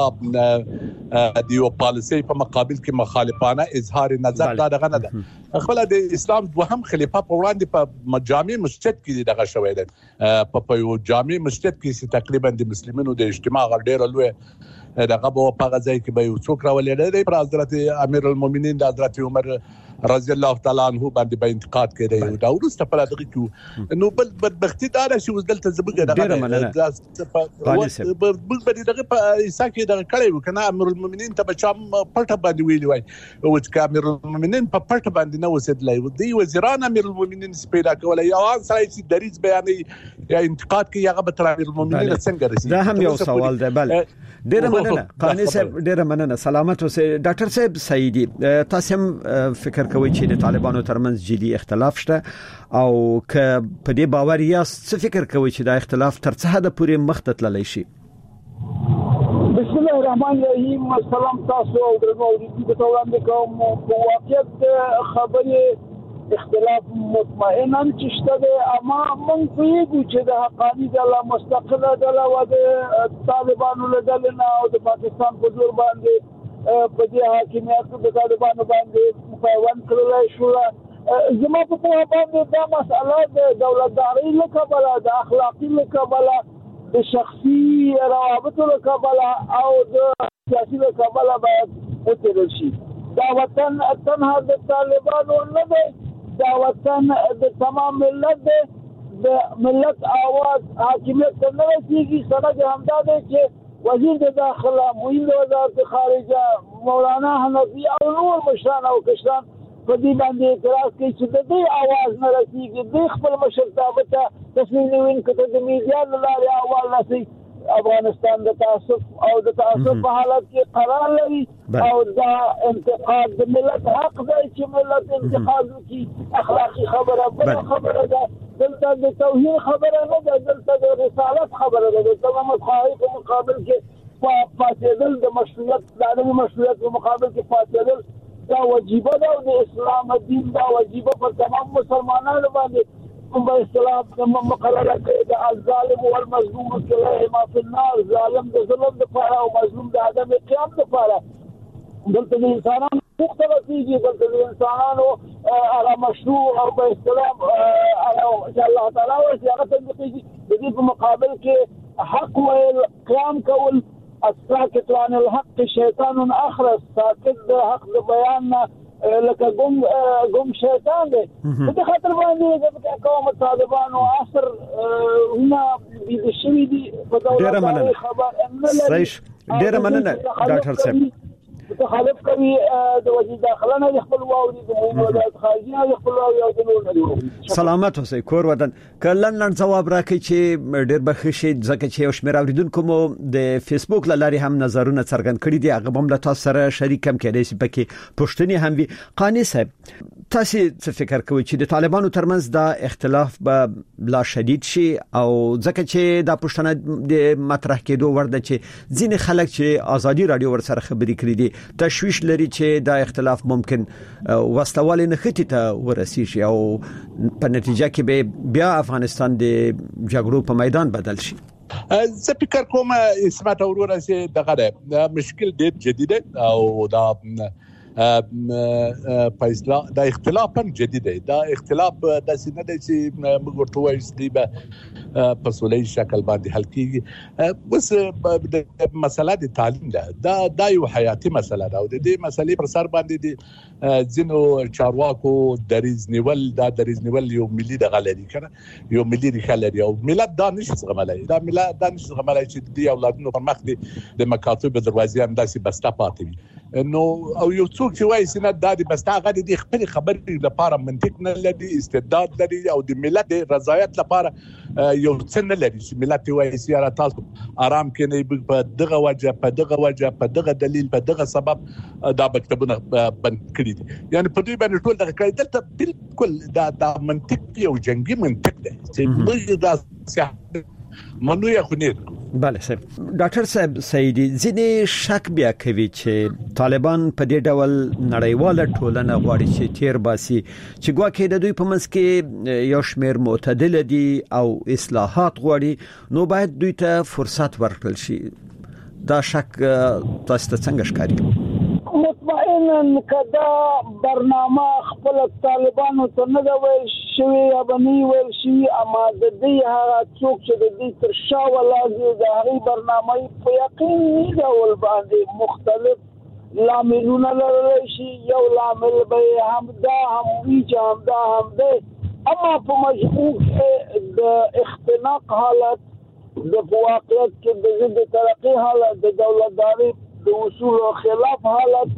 د یو پالیسي په مقابل کې مخالفانه اظهار نظر دا دغه نه ده خپل د اسلام دوهم خلیفہ په وړاندې په جامع مسجد کې دغه شوی ده په یو جامع مسجد کې تقریبا د مسلمانانو د اجتماع غړي لوي دغه په هغه ځای کې به یو څوک راولې دی پر حضرت امیر المؤمنین د حضرت عمر رضی الله تعالی عنہ باندې به انتقاد کړي دا ورسته پر دغه کې نو بل بدبختی دا چې وزدلته زبګه دغه بل بل دغه په عیسی کې دغه کړي وکنه امیر المؤمنین ته بچام پټه باندې ویلی وای او چې امیر المؤمنین په پټه باندې نه وسیدلای دی وزیران امیر المؤمنین پیدا کولای یا سړی چې دریځ بیانې یا انتقاد کوي هغه به تر امیر المؤمنین څنګه رسیدي دا هم یو سوال دی بل ډیره مننه قانی صاحب ډیره مننه سلامت اوسئ ډاکټر صاحب سعیدی تاسو هم فکر کوئ چې د طالبانو ترمنځ جدي اختلاف شته او ک په دې باور یاست څه فکر کوئ چې دا اختلاف تر څه حد پورې مخ ته تللی شي؟ بسم الله الرحمن الرحیم سلام تاسو او درنو اوریدونکو ته وړاندې کوم په واقعیت خبرې اختلاف مطمئنا چې شته ده اما موږ پیږو چې د حقانی ډله مستقله ډله و د طالبانو له ډلې نه او د پاکستان په زور باندې په دې حاکمیت د طالبانو باندې پیوند کړلی شو زما په پوهه باندې دا مسأله د دولتدارۍ له کبله د اخلاقي له کبله د شخصي روابطو له کبله او د سیاسي له کبله باید وڅېړل شي دا وطن تنها د طالبانو نه دی دا وطن د تمام ملت دی د ملت آواز حاکمیت ته نه رسېږي سند همدا دی چې وزیر د داخله معین د وزارت خارجه مولانا حنفي او نور مشران او کشران په دې باندې اعتراض کوي چې د دې آواز نه رسېږي دوی خپل مشرتابه ته تصمیم نیول کړي د میډیا له لارې اول رسي افغانستان د تعصب او د تعصب په حالت کې قرار لري او دا انتقاد د ملت حق دی چې ملت انتقاد وکړي اخلاقي خبره بل خبره ده دلته د توحید خبره نه ده دلته د رسالت خبره ده د تمام خواهی په مقابل کې فاسدل د مشروعیت د عدم مشروعیت په مقابل کې فاسدل دا واجبه ده او د اسلام دین دا واجبه پر تمام مسلمانانو باندې کوم اسلام مقرره کړي د الظالم والمظلوم كلهما في النار ظالم د ظلم د لپاره او مظلوم د عدم قیام لپاره دلته د انسانانو مختلف دي دلته د انسانانو هغه مشروع او په اسلام او الله تعالی او هغه تطبیقي د دې په مقابل کې حق او قیام کول الساکت عن الحق شیطان اخرس ساکت د حق د بیان لکه ګم ګم شیطان دی په خاطر باندې د قوم طالبانو عصر هنا د شوی دی په ډیره مننه صحیح ډیره مننه ډاکټر صاحب متخالف کوي د وزیر داخله نه خپل واوري د وزارت خارجه نه خپل واوري او د نور نه سلامت اوسئ کور ودان کلن لن جواب راکړي چې ډیر بخښي ځکه چې یو شمېر اوریدونکو مو د فیسبوک لاري هم نظرونه څرګند کړي دي هغه هم له تاسو سره شریک هم کړي چې پکې پښتني هم وي قانی صاحب تاسو څه فکر کوئ چې د طالبانو ترمنځ دا اختلاف به لا شدید شي او ځکه چې دا پښتنه د مطرح کېدو ورده چې ځینې خلک چې ازادي رادیو ور سره خبرې کړې دي تشویش لري چې دا اختلاف ممکن وسلوال نه ختی ته ورسیږي او په نتیجه کې به بیا افغانستان د جګړو په میدان بدل شي. زه فکر کوم اسمت اورور چې دغه مشکل ډېر جدي او دا فیصله دا اختلاف هم جدي دی. دا اختلاف د سینې د چې موږ ورته وایو چې به په سولې شکل باندې حل کیږي. بس د مسله د تعلیم ده دا د یو حیاتي مسله ده او د دې مسلې پر سر باندې د ځینو چارواکو دریز نیول دا دریز نیول یو ملي د غلري کنه یو ملي ریښه لري او ملت دا نشي زغملای دا ملت دا نشي زغملای چې د اولادونو پر مخ د مکاتب دروازې هم داسې بسته پاتې وي نو او یو څوک چې وایي چې نه دا د بسته غړي د خپل خبرې لپاره منطق نه لري استعداد لري او د ملت د رضایت لپاره یو څه نه لري چې ملت وایي چې را تاسو آرام کې نه په دغه وجه په دغه وجه په دغه دلیل په دغه سبب دا مکتبونه بند کړي دي یعنی په دې باندې ټول دغه کړي دلته بالکل دا د منطق یو جنگي منطق دی چې موږ دا سیاست منو یا خنیر. بله صاحب ډاکټر صاحب سیدی ځینې شک بیا کوي چې طالبان په دې ډول نړیواله ټولنه غواړي چې تیر باسي چې ګواکې د دوی په منځ کې یو شمېر معتدل دي او اصلاحات غواړي نو باید دوی ته فرصت ورکړل شي. دا شک تاسو ته څنګه ښکاري؟ مطمئنا کدا برنامه خپل طالبانو ته نه دا ویل شوی یا بنی ویل شوی اما د دې هغه څوک چې د دې تر شا ولاږي د هغه برنامه په یقین ډول باندې مختلف لاملونه لري شي یو لامل به هم دا هم وی چې هم دا هم ده اما په مجموع د اختناق حالت د واقعیت کې د ضد ترقی حالت د دولتداري د اصول خلاف حالت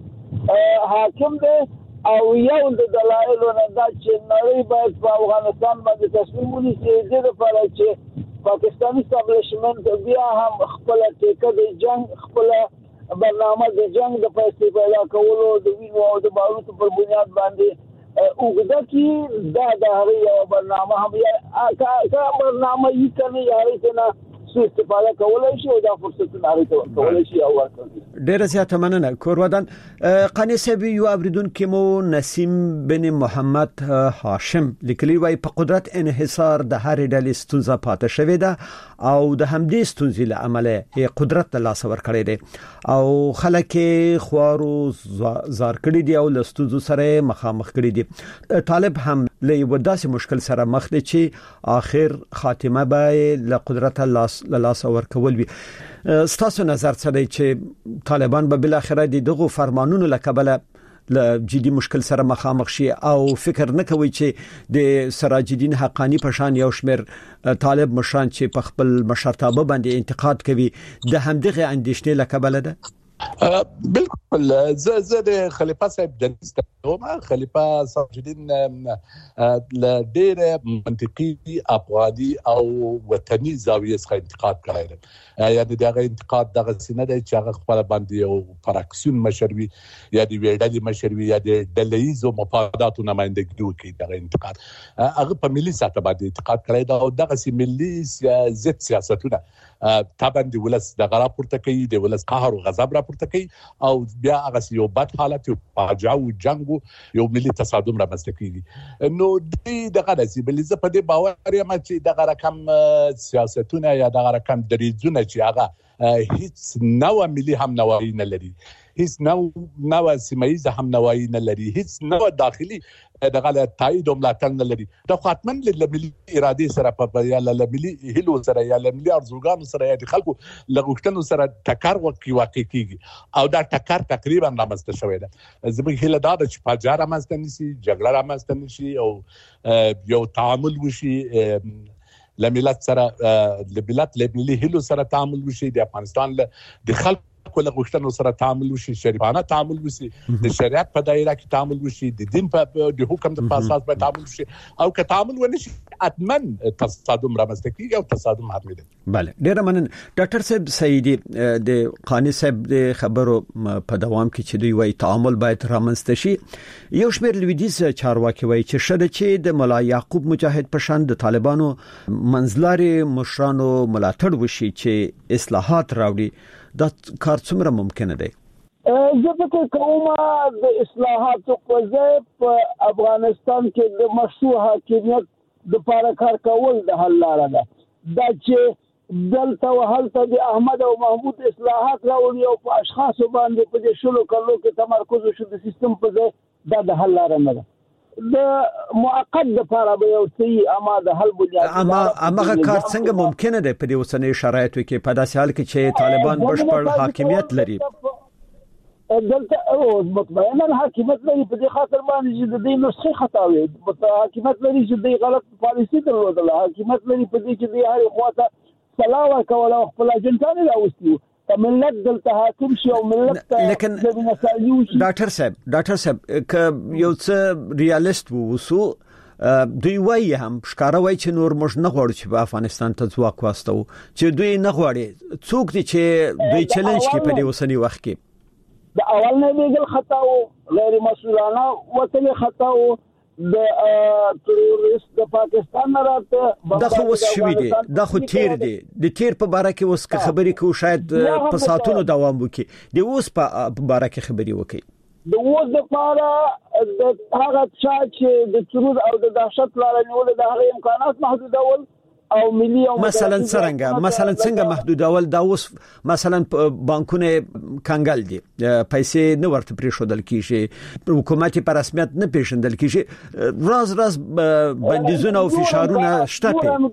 حاکم دی او یو د دلایل نه دا چې نړۍ باید په افغانستان باندې تصمیم ونیسي د لپاره چې پاکستاني استابلیشمنت بیا هم خپل ټیکه د جنگ خپل برنامه د جنگ د پیسې پیدا کولو د وینو او د باروتو پر بنیاد باندې وګدا کی دا د هغه برنامه هم یا کا برنامه یې کنه یاري نه سو استفاده کولای شي او دا فرصتونه لري کولای شي او ورکړي. ډیره زیاته مننه کور ودان. قانی صاحب یو اوریدونکو مو نسیم بن محمد هاشم لیکلی وای په قدرت انحصار د هر ډلې ستونزه پاتې شوې ده او د همدې ستونزې له امله قدرت له لاس ور کړی دی او خلک خوارو زار کړی دی او له ستونزو سره مخامخ کړی دی. طالب هم له یو داسې مشکل سره مخ دی چې اخر خاتمه به له قدرت لاس لاس ور کول وي. ستاسو نظر څه دی چې طالبان به بل اخر د دغه فرمانونو لکبله له جدي مشکل سره مخامخ شي او فکر نه کوي چې د سراج الدین حقانی په شان یو شمېر طالب مشران چې په خپل مشرتابه باندې انتقاد کوي د همدغه اندیشنې لکبله ده؟ بالکل زه زه د خلیفہ صاحب د نستوما خلیفہ سراج الدین ل ډېر منطقي افغاني او وطني زاویه څخه انتقاد کړی دی یعنی دغه انتقاد دغه سینه دی چې هغه خپل باندې یو فراکسیون مشروي یا د ویډلې مشروي یا د ډلهیزو مفاداتو نمائندګي کوي. دغه انتقاد هغه په ملي سطح باندې انتقاد کړی دی او دغه سي ملي ضد سیاستونه طبعا د ولس د غرا پورته کوي د ولس قهر او غضب را پورته کوي او بیا هغه یو بد حالت یو فاجعه او جنگ یو ملي تصادم را مستکی نو دغه داسې بل ځ په دې باور یم چې دغه رقم سیاستونه یا دغه رقم دریځونه چې هغه هیڅ نوې ملي هم نوې نه لري هیڅ نو نو سیمایي هم نوای نه لري، هیڅ نو داخلي دغه تایید او ملاتړ نه لري. د خاتمن له ملي اراده سره په یا له ملي هلو سره یا له ملي ارزوګانو سره یا د خلکو لغښتنو سره ټکر وکي واقع کیږي او دا ټکر تقریبا رامنځته شوی دی. زموږ هله دا د چپاجار رامنځته نشي، جګړه رامنځته نشي او یو تعامل وشي لملت سره د ملت له ملي هلو سره تعامل وشي، د افغانستان د خلکو کله غوښتنو سره تعامل وشي، شریفانه تعامل وشي، د شریعت په دایره کې تعامل وشي، د دین په د حکم د اساس په تعامل وشي او که تعامل ونشي اتمن تصادم رامنځته کیږي او تصادم حتمي دی. بله، ډیر مننه ډاکټر صاحب سعیدی. د قانی صاحب د خبرو په دوام کې چې دوی وايي تعامل باید رامنځته شي، یو شمېر لویدیز چارواکي وايي چې شته چې د مولا یعقوب مجاهد په شان د طالبانو منځلاري مشرانو ملاتړ وشي چې اصلاحات راوړي. دا کار څومره ممکن دی؟ زه فکر کوم د اصلاحاتو قضیه په افغانستان کې د مشروع حاکمیت د لپاره کار کول د حل لاره ده. دا چې دلته وهلته د احمد او محمود اصلاحات راوړي او په اشخاصو باندې په دې شلو کلو کې تمرکز وشي د سیستم په ځای، دا د حل لاره نه ده. د موقت لپاره به یو څه اما د حل بنیاد اما امغه کار څنګه ممکن دی په دې اوسنۍ شرایطو کې په داسې حال کې چې طالبان بشپړ حاکمیت لري؟ دلته او مطمئنا حاکمیت لري، په دې خاطر باندې چې د دې نسخه خطا وي، حاکمیت لري چې د غلط پالیسي درلودله، حاکمیت لري په دې چې د هر خواته سلاوه کوله خپل اجنټان راوستي ملت دلته حاکم شي او ملت لیکن ډاکټر صاحب ډاکټر صاحب ک یو څه ریالیست ووسو دوی وایي هم ښکارا وایي چې نور موږ نه غواړو چې په افغانستان ته ځواک واستو، چې دوی نه غواړي څوک دي چې دوی چیلنج کوي په دې اوسنی وخت کې. د اول نه ویل خطا او غیر مسؤلانه وتل خطا او د تروریست د پاکستان راته دا خو وس شوی دی، دا خو تیر دی. د تیر په باره کې اوس خبرې کوو شاید په ساعتونو دوام وکړي، د اوس په باره کې خبرې وکړي. د اوس لپاره د هغه چا چې د ترور او د دهشت لاره نیول د هغه امکانات محدودول او ملي او مثلا څنګه مثلا څنګه محدودول؟ دا اوس مثلا بانکونه کنګل دي، پیسې نه ورته پریښودل کیږي، حکومت په رسمیت نه پیژندل کیږي، راز راز بندیزونه او فشارونه شته.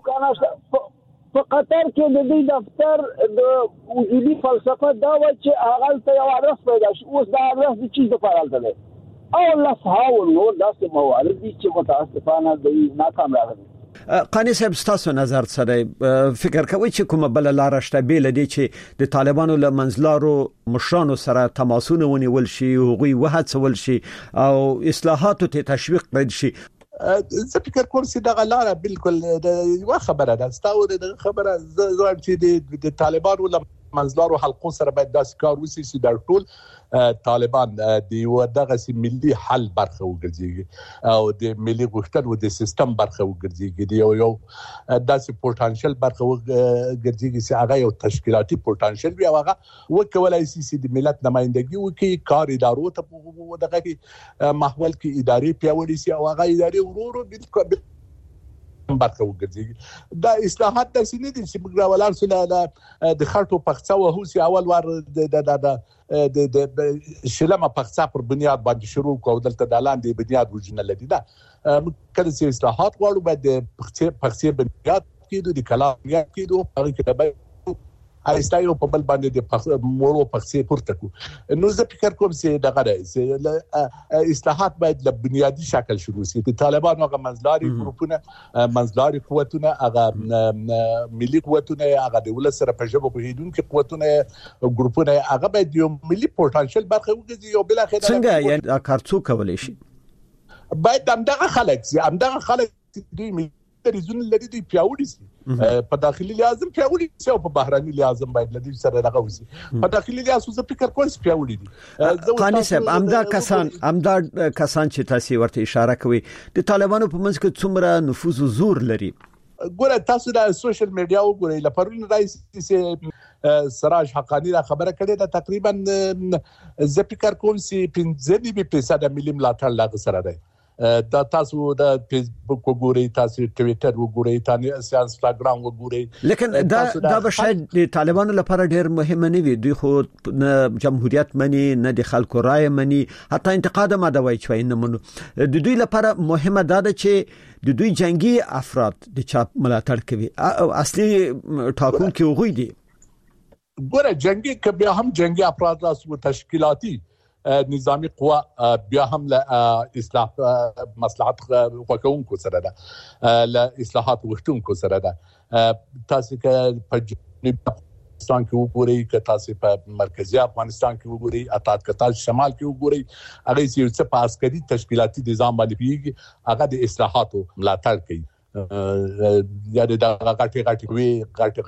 په قطر کې د دې دفتر د وجودي فلسفه دا و چې هغه ته یو ارس پیدا شي، اوس دا ارس د چیز په اړه دی او الله سبحانه نور داسې موارد دي چې متاسفانه د ناکام راغلي. قانی صاحب ستاسو نظر سره فکر کوي چې کومه بل لار شته بیل دي چې د طالبانو له منځلارو مشرانو سره تماسونه ونیول شي، هغوی وهڅول شي او اصلاحاتو ته تشویق کړي شي؟ زه فکر کوم چې دا لاره بالکل یو خبره ده، ستاسو د خبره زه چې د طالبانو له منځلارو حلقو سره باید داسې کار وشي چې د ټول طالبان د یو دغه ملي حل برخه وګرځي او د ملي غوښتنو د سیستم برخه وګرځي، د یو یو داسې پوتانشل برخه وګرځي چې هغه یو تشکیلاتي پوتانشل وي او هغه وکولای شي چې د ملت نمائندګي وکړي، کار ادارو ته دغه محول کې اداري پیاوړي شي او هغه اداري ورورو بالکل برخه وګرځي. دا اصلاحات د سینې دي چې موږ راولار سره د خړټو پخڅه او هوسي اول ور د د د شلمه پخڅه پر بنیاد باندې شروع کو دلته د لاندې بنیاد وجنه لدی دا کله چې اصلاحات غواړو باید د پخڅه پخڅه بنیاد کېدو د کلام بنیاد کېدو هغه کې به ایستایو په بل باندې د مورو پخڅه پورته کو. نو زه فکر کوم چې دغه راځي اصلاحات باید له بنیادی شکل شروع شي. د طالبانو هغه منځلاري ګروپونه منځلاري قوتونه هغه ملي قوتونه هغه د ولس سره په ژبه په هیدونکو قوتونه ګروپونه هغه باید یو ملي پوتانشل برخه وګرځي او بل اخر څنګه یعنی کارڅو کولای شي؟ باید همدغه خلک سي همدغه خلک دوی ریزون لري دی پیاوړي سي په داخلي لازم پیاوړي سي او په بهراني لازم باید لدی سره دغه وسی. په داخلي لازم زه فکر کوم چې پیاوړي دي. قانی صاحب امدا کسان امدا کسان چې تاسو ورته اشاره کوي د طالبانو په منځ کې څومره نفوذ او زور لري؟ ګوره تاسو د سوشل میډیا وګورئ لپاره رئیس سي سراج حقانی را خبره کړې ده تقریبا زه فکر کوم چې پنځه نیمه فیصد ملي ملاتړ لاغ سره دی دا تاسو د فیسبوک وګورئ، تاسو ټویټر وګورئ، تاسو انستګرام وګورئ. لیکن دا دا به شاید د طالبانو لپاره ډیر مهم نه وي. دوی خو نه جمهوریت مني، نه د خلکو رائے مني، حتی انتقاد ما دا وایي چې نه منو. د دوی لپاره مهمه ده چې د دوی جنگي افراد د چا ملاتړ کوي. اصلي ټاکونکي وګوي دي. ګوره جنگي که بیا هم جنگي افراد راسو تشکیلاتی نظامی قوا بیا هم له اصلاح مصلحت وکونکو سره ده، له اصلاحات وختونکو سره ده. تاسو که په افغانستان کې وګورئ، که تاسو په مرکزی افغانستان کې وګورئ، اتات که تاسو شمال کې وګورئ، هغه چې څه په عسکري تشکیلاتي نظام باندې پیږي، هغه د اصلاحاتو ملاتړ کوي. یا د غاټي غاټي وی غاټي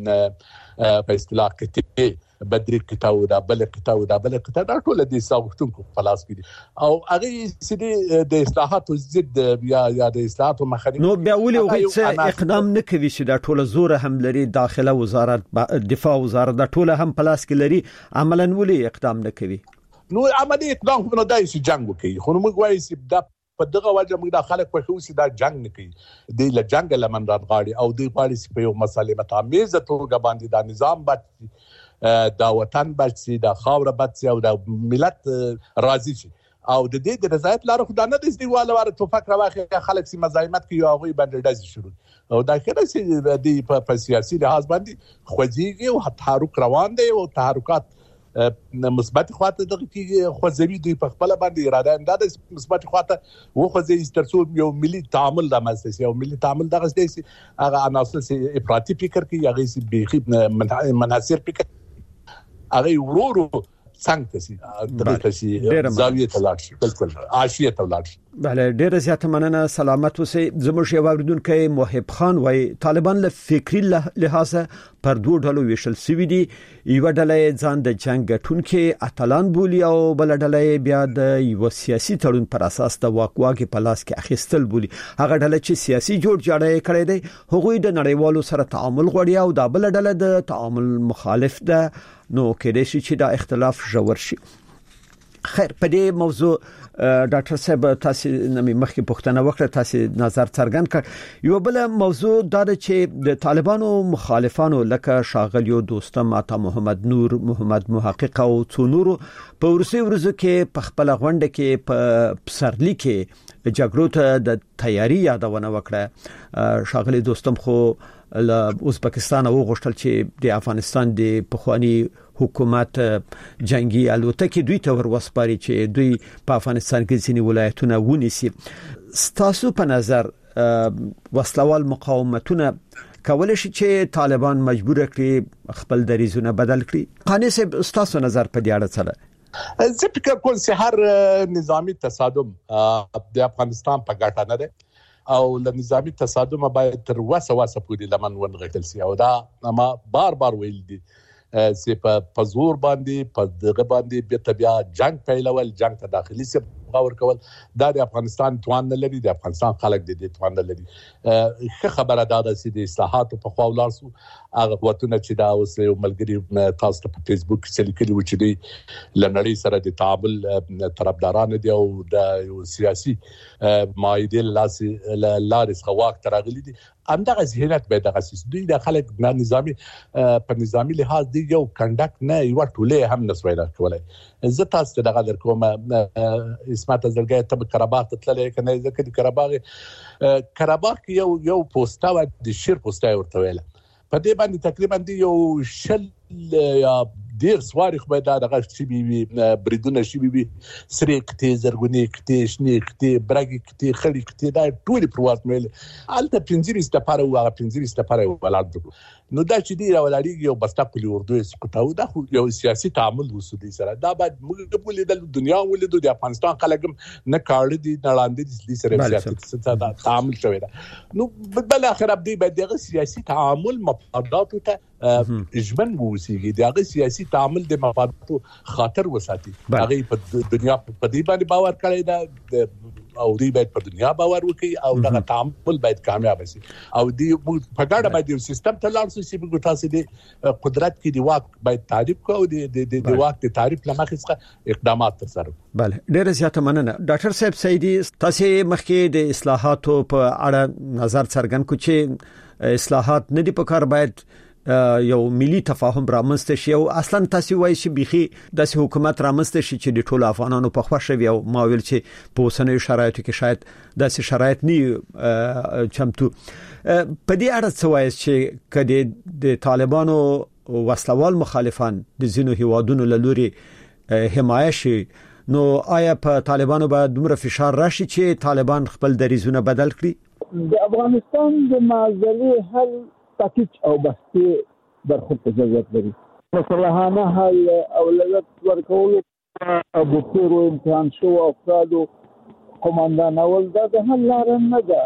غاټي په اصطلاح کې بدري کتاو دا بل کتاو دا بل کتاو دا ټول د ساوختونکو فلاس کې او هغه سړي د اصلاحاتو ضد یا یا د اصلاحاتو مخالف نو بیا ولې هغه څه اقدام نه کوي چې دا ټول زور هم لري، داخله وزارت دفاع وزارت دا ټول هم فلاس کې لري، عملاً ولې اقدام نه کوي؟ نو عملي اقدام خو نه دای چې جنگ وکړي، خو موږ وایي چې دا په دغه وجه موږ د خلک په خوسي دا جنگ نه کوي، د ل جنگ لمن راغړي او د غاړي په یو مسالې متامیزه توګه باندې دا نظام بچي، دا وطن بچي، دا خاور بچي او دا ملت راضي شي او د دې د رضایت لاره خو دا نه د استیواله واره توفق راوخي خلک سي مزاحمت کوي او هغه باندې داسې شروع او دا کله چې د په سیاسي لحاظ باندې خوځيږي او تحرک روان دی او تحرکات مثبت خواته دغه کې خوځوي دوی په خپل باندې اراده انداز مثبت خواته و خوځي ترڅو یو ملي تعامل د مؤسسه او ملي تعامل دغه ستاسي هغه عناصر سي افراطي فکر کې هغه سي بيخي منحصر فکر هغه ورورو څنګه سي دغه سي زاویه تلاش بالکل عاشیه تلاش. بله ډیره زیاته مننه، سلامت اوسئ. زموږ یو اوریدونکو محب خان وای طالبان له فکری لحاظ پر دوه ډلو ویشل سوي دي، یو ډله ځان د جنگ ټونکې اتلان بولی او بل ډله بیا د یو سیاسي تړون پر اساس د واکواګي په لاس کې اخیستل بولی. هغه ډله چې سیاسي جوړ جاړی کړی دی هغوی د نړیوالو سره تعامل غواړي او د بل ډله د تعامل مخالف ده، نو کېدای شي چې دا اختلاف ژور شي. خیر په دې موضوع ډاکټر صاحب تاسو نمې مخکې پوښتنه وکړه، تاسو نظر څرګند کړ. یو بل موضوع دا ده چې د طالبانو مخالفانو لکه شاغلیو دوستم عطا محمد نور، محمد محقق او څو نورو په ورسي ورځو کې په خپل غونډه کې په پسرلی کې جګړو ته د تیاری یادونه وکړه. شاغلی دوستم خو له ازبکستان او غوښتل چې د افغانستان د پخوانی حکومت جنگي الوتکې دوی ته ورسپاري چې دوی په افغانستان کې ځینې ولایتونه ونیسي. ستاسو په نظر وسلوال مقاومتونه کولای شي چې طالبان مجبور کړي خپل دریزونه بدل کړي؟ قانی صاحب ستاسو نظر په دې اړه څه ده؟ زه فکر کوم چې هر نظامی تصادم د افغانستان په ګټه نه ده او له نظامی تصادم باید تر وسه وسه پورې لمن ونغټل سي او دا ما بار بار ویل دي چې په زور باندې په دغه باندې به طبيعه جنگ پیلول، جنگ ته داخلي سي غور کول دا د افغانستان توان نه لري، د افغانستان خلک د دې توان نه لري. ښه خبره ده چې د اصلاحاتو په خوا ولاړ سو. هغه وختونه چې دا اوس یو ملګری تاسو ته په فیسبوک کې لیکلي و چې دی لنړی سره د تعامل طرفداران دي او د یو سیاسي مایدل لاسي لارس خواک ترغلي دي، همدغه ذهنیت به دغه سیس دوی د خلک د نظامی په نظامی لحاظ دی یو کنډکټ نه یو ټوله هم نسوي راکولای. زه تاسو ته دغه درکوم اسمت زړګي ته قرهباغ ته تللې کنه ځکه د قرهباغ قرهباغ کې یو یو پوسټا و د شیر پوسټا ورته ویل په دې باندې تقریبا دی یو شل یا ډیر سواری خو دا دغه شي بي بریدونه شي بي سری کته زرګونی کته شنی کته برګ کته خلی کته دا ټول پرواز مل الته پنځیریس ته پاره وغه پنځیریس ته پاره ولادو نو دا چې دی راولاري یو بستقلی اردو سکوتاو دا خو یو سیاسي تعامل وسودي سره دا بعد موږ په لیدل دنیا ولیدو د افغانستان خلک نه کاړي دي نه لاندې دي سره سیاسي تعامل شوی دا نو بل اخر ابدي به دغه سیاسي تعامل مفادات ته ژمن ووسیږي د هغه سیاسي تعامل د مفاداتو خاطر وساتي هغه په دنیا په دې باندې باور کړی دا او دی باید په دنیا باور وکړي او دغه تعامل باید کامیاب شي او دی په ګډه باید یو سیستم ته لاړ شي چې موږ تاسو د قدرت کې دی واک باید تعریف کوو د د واک د تعریف لمخې څخه اقدامات تر سره. بله ډیره زیاته مننه ډاکټر صاحب سیدی. تاسو مخکې د اصلاحاتو په اړه نظر څرګند کړ چې اصلاحات نه دی په کار باید یو ملي تفاهم رامنځته شي او اصلا تاسو وایي چې بيخي د حکومت رامنځته شي چې د ټولو افغانانو په خوښه وي او ما ویل چې په اوسنیو شرایطو کې شاید داسې شرایط نه چمتو. په دې اړه څه وایي چې کله د طالبانو وسلوال مخالفان د زینو هیوادونو له لوري حمایت شي نو آیا په طالبانو باید دومره فشار راشي چې طالبان خپل دریزونه بدل کړي؟ د افغانستان د معضلې حل پاکیج او بحثي برخو ته ضرورت لري. مصلحانه حل اولویت ورکول ابو تیر او امتحان شو افراد قوماندان اول دا د حل لار نه ده.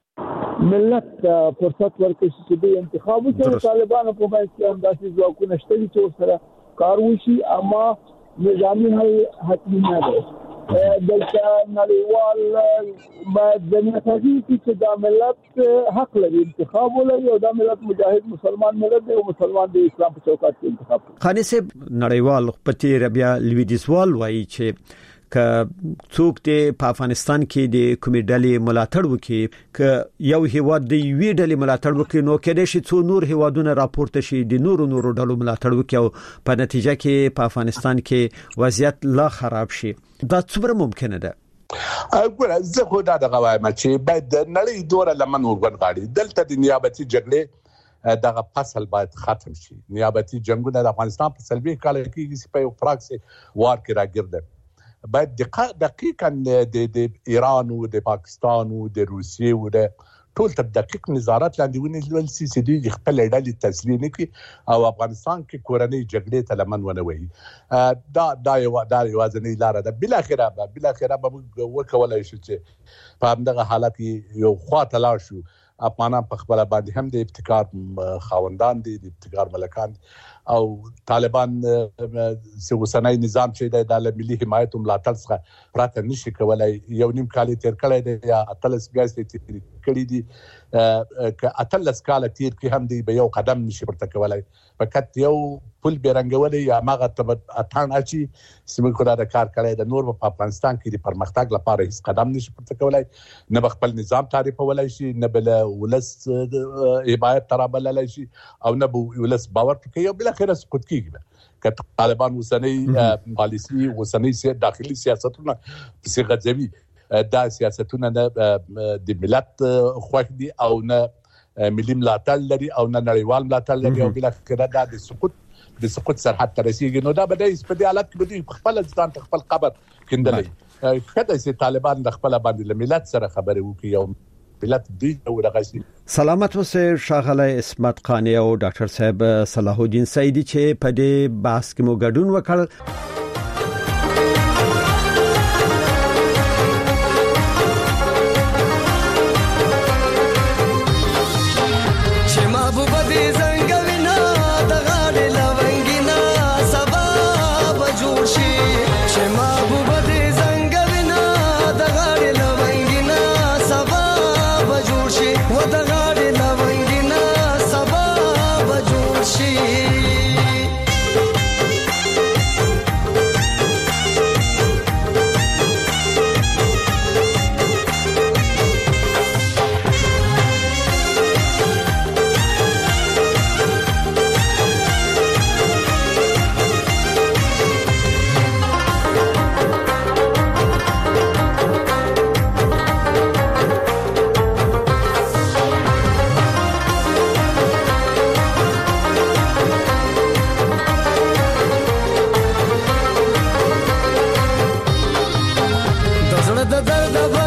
ملت فرصت ورکړي چې د انتخاب وکړي. طالبانو په باندې کې هم داسې ځواکونه شته چې سره کار وشي اما نظامي حل حتمي نه ده. دلته نړیوال باید د نتیجې چې د ملت حق لري انتخاب ولري او د ملت مجاهد مسلمان ملت دی او مسلمان د اسلام په چوکاټ کې انتخاب کوي. خاني صاحب نړیوال پتی ربیا لویدیسوال وایي چې ک څوک ته په افغانستان کې د کومې ډلې ملاتړ وکړي ک یو هیواد د وی ډلې ملاتړ وکړي نو کېدای شي څو نور هیوادونه راپورته شي د نورو نورو ډلو ملاتړ وکړي او په نتیجه کې په افغانستان کې وضعیت لا خراب شي. دا څومره ممکنه ده؟ ګوره زه خو دا دغه وایم چې باید نړۍ دوره لمن ورغاړي. دلته د نیابتي جګړې دغه فصل باید ختم شي. نیابتي جنگونه د افغانستان په سلبي کال کې چې په یو پراکسي وار کې راګرځي باید دقیقاً د ایران او د پاکستان او د روسیې او د ټول تر دقیق نظارت لاندې ونیول سي چې دوی خپل ډلې تسلیم کړي او افغانستان کې کورنۍ جګړې ته لمن ونه وهي. دا دا یو دا یوازینۍ لار ده. بل اخره به بل اخره به وکولای شي چې په همدغه حالت کې یو خواته لاړ شو. افغانان په خپل باندې هم د ابتکار خاوندان دي د ابتکار ملکان او طالبان چې وسنۍ نظام چې د ملي حمایت او ملاتړ څخه پراته نشي کولای. یو نیم کال تیر کړی دی یا اتلس ګاز تیر کړی دی ک اتلس کال تیر کې هم دی به یو قدم نشي پرته کولای. فقط یو پل بیرنګولې یا ماغه ته اتان اچي سیمه کو دا کار کړی د نور په افغانستان کې د پرمختګ لپاره هیڅ قدم نشي پرته کولای. نه خپل نظام تعریفولای شي نه بل ولس حمایت ترابلای شي او نه ولس باور کوي او بل اخر سقوط کیږي. که طالبان وسنۍ پالیسي وسنۍ داخلي سیاستونه څنګه غځوي دا سیاستونه د ملت خوښ دي او نه ملي ملاتړ لري او نه نړیوال ملاتړ لري او بل اخر دا د سقوط د سقوط سرحد ته رسیدي. نو دا به د په حالت کې به خپل ځان ته خپل قبر کېندلې. کله چې طالبان د خپل باندې له ملت سره خبرې وکړي او ملت دی او دغه سلامت اوسه شاغله اسمت قانی او ډاکټر صاحب صلاح الدین سیدی چې په دې بحث کې مو ګډون وکړ. د درد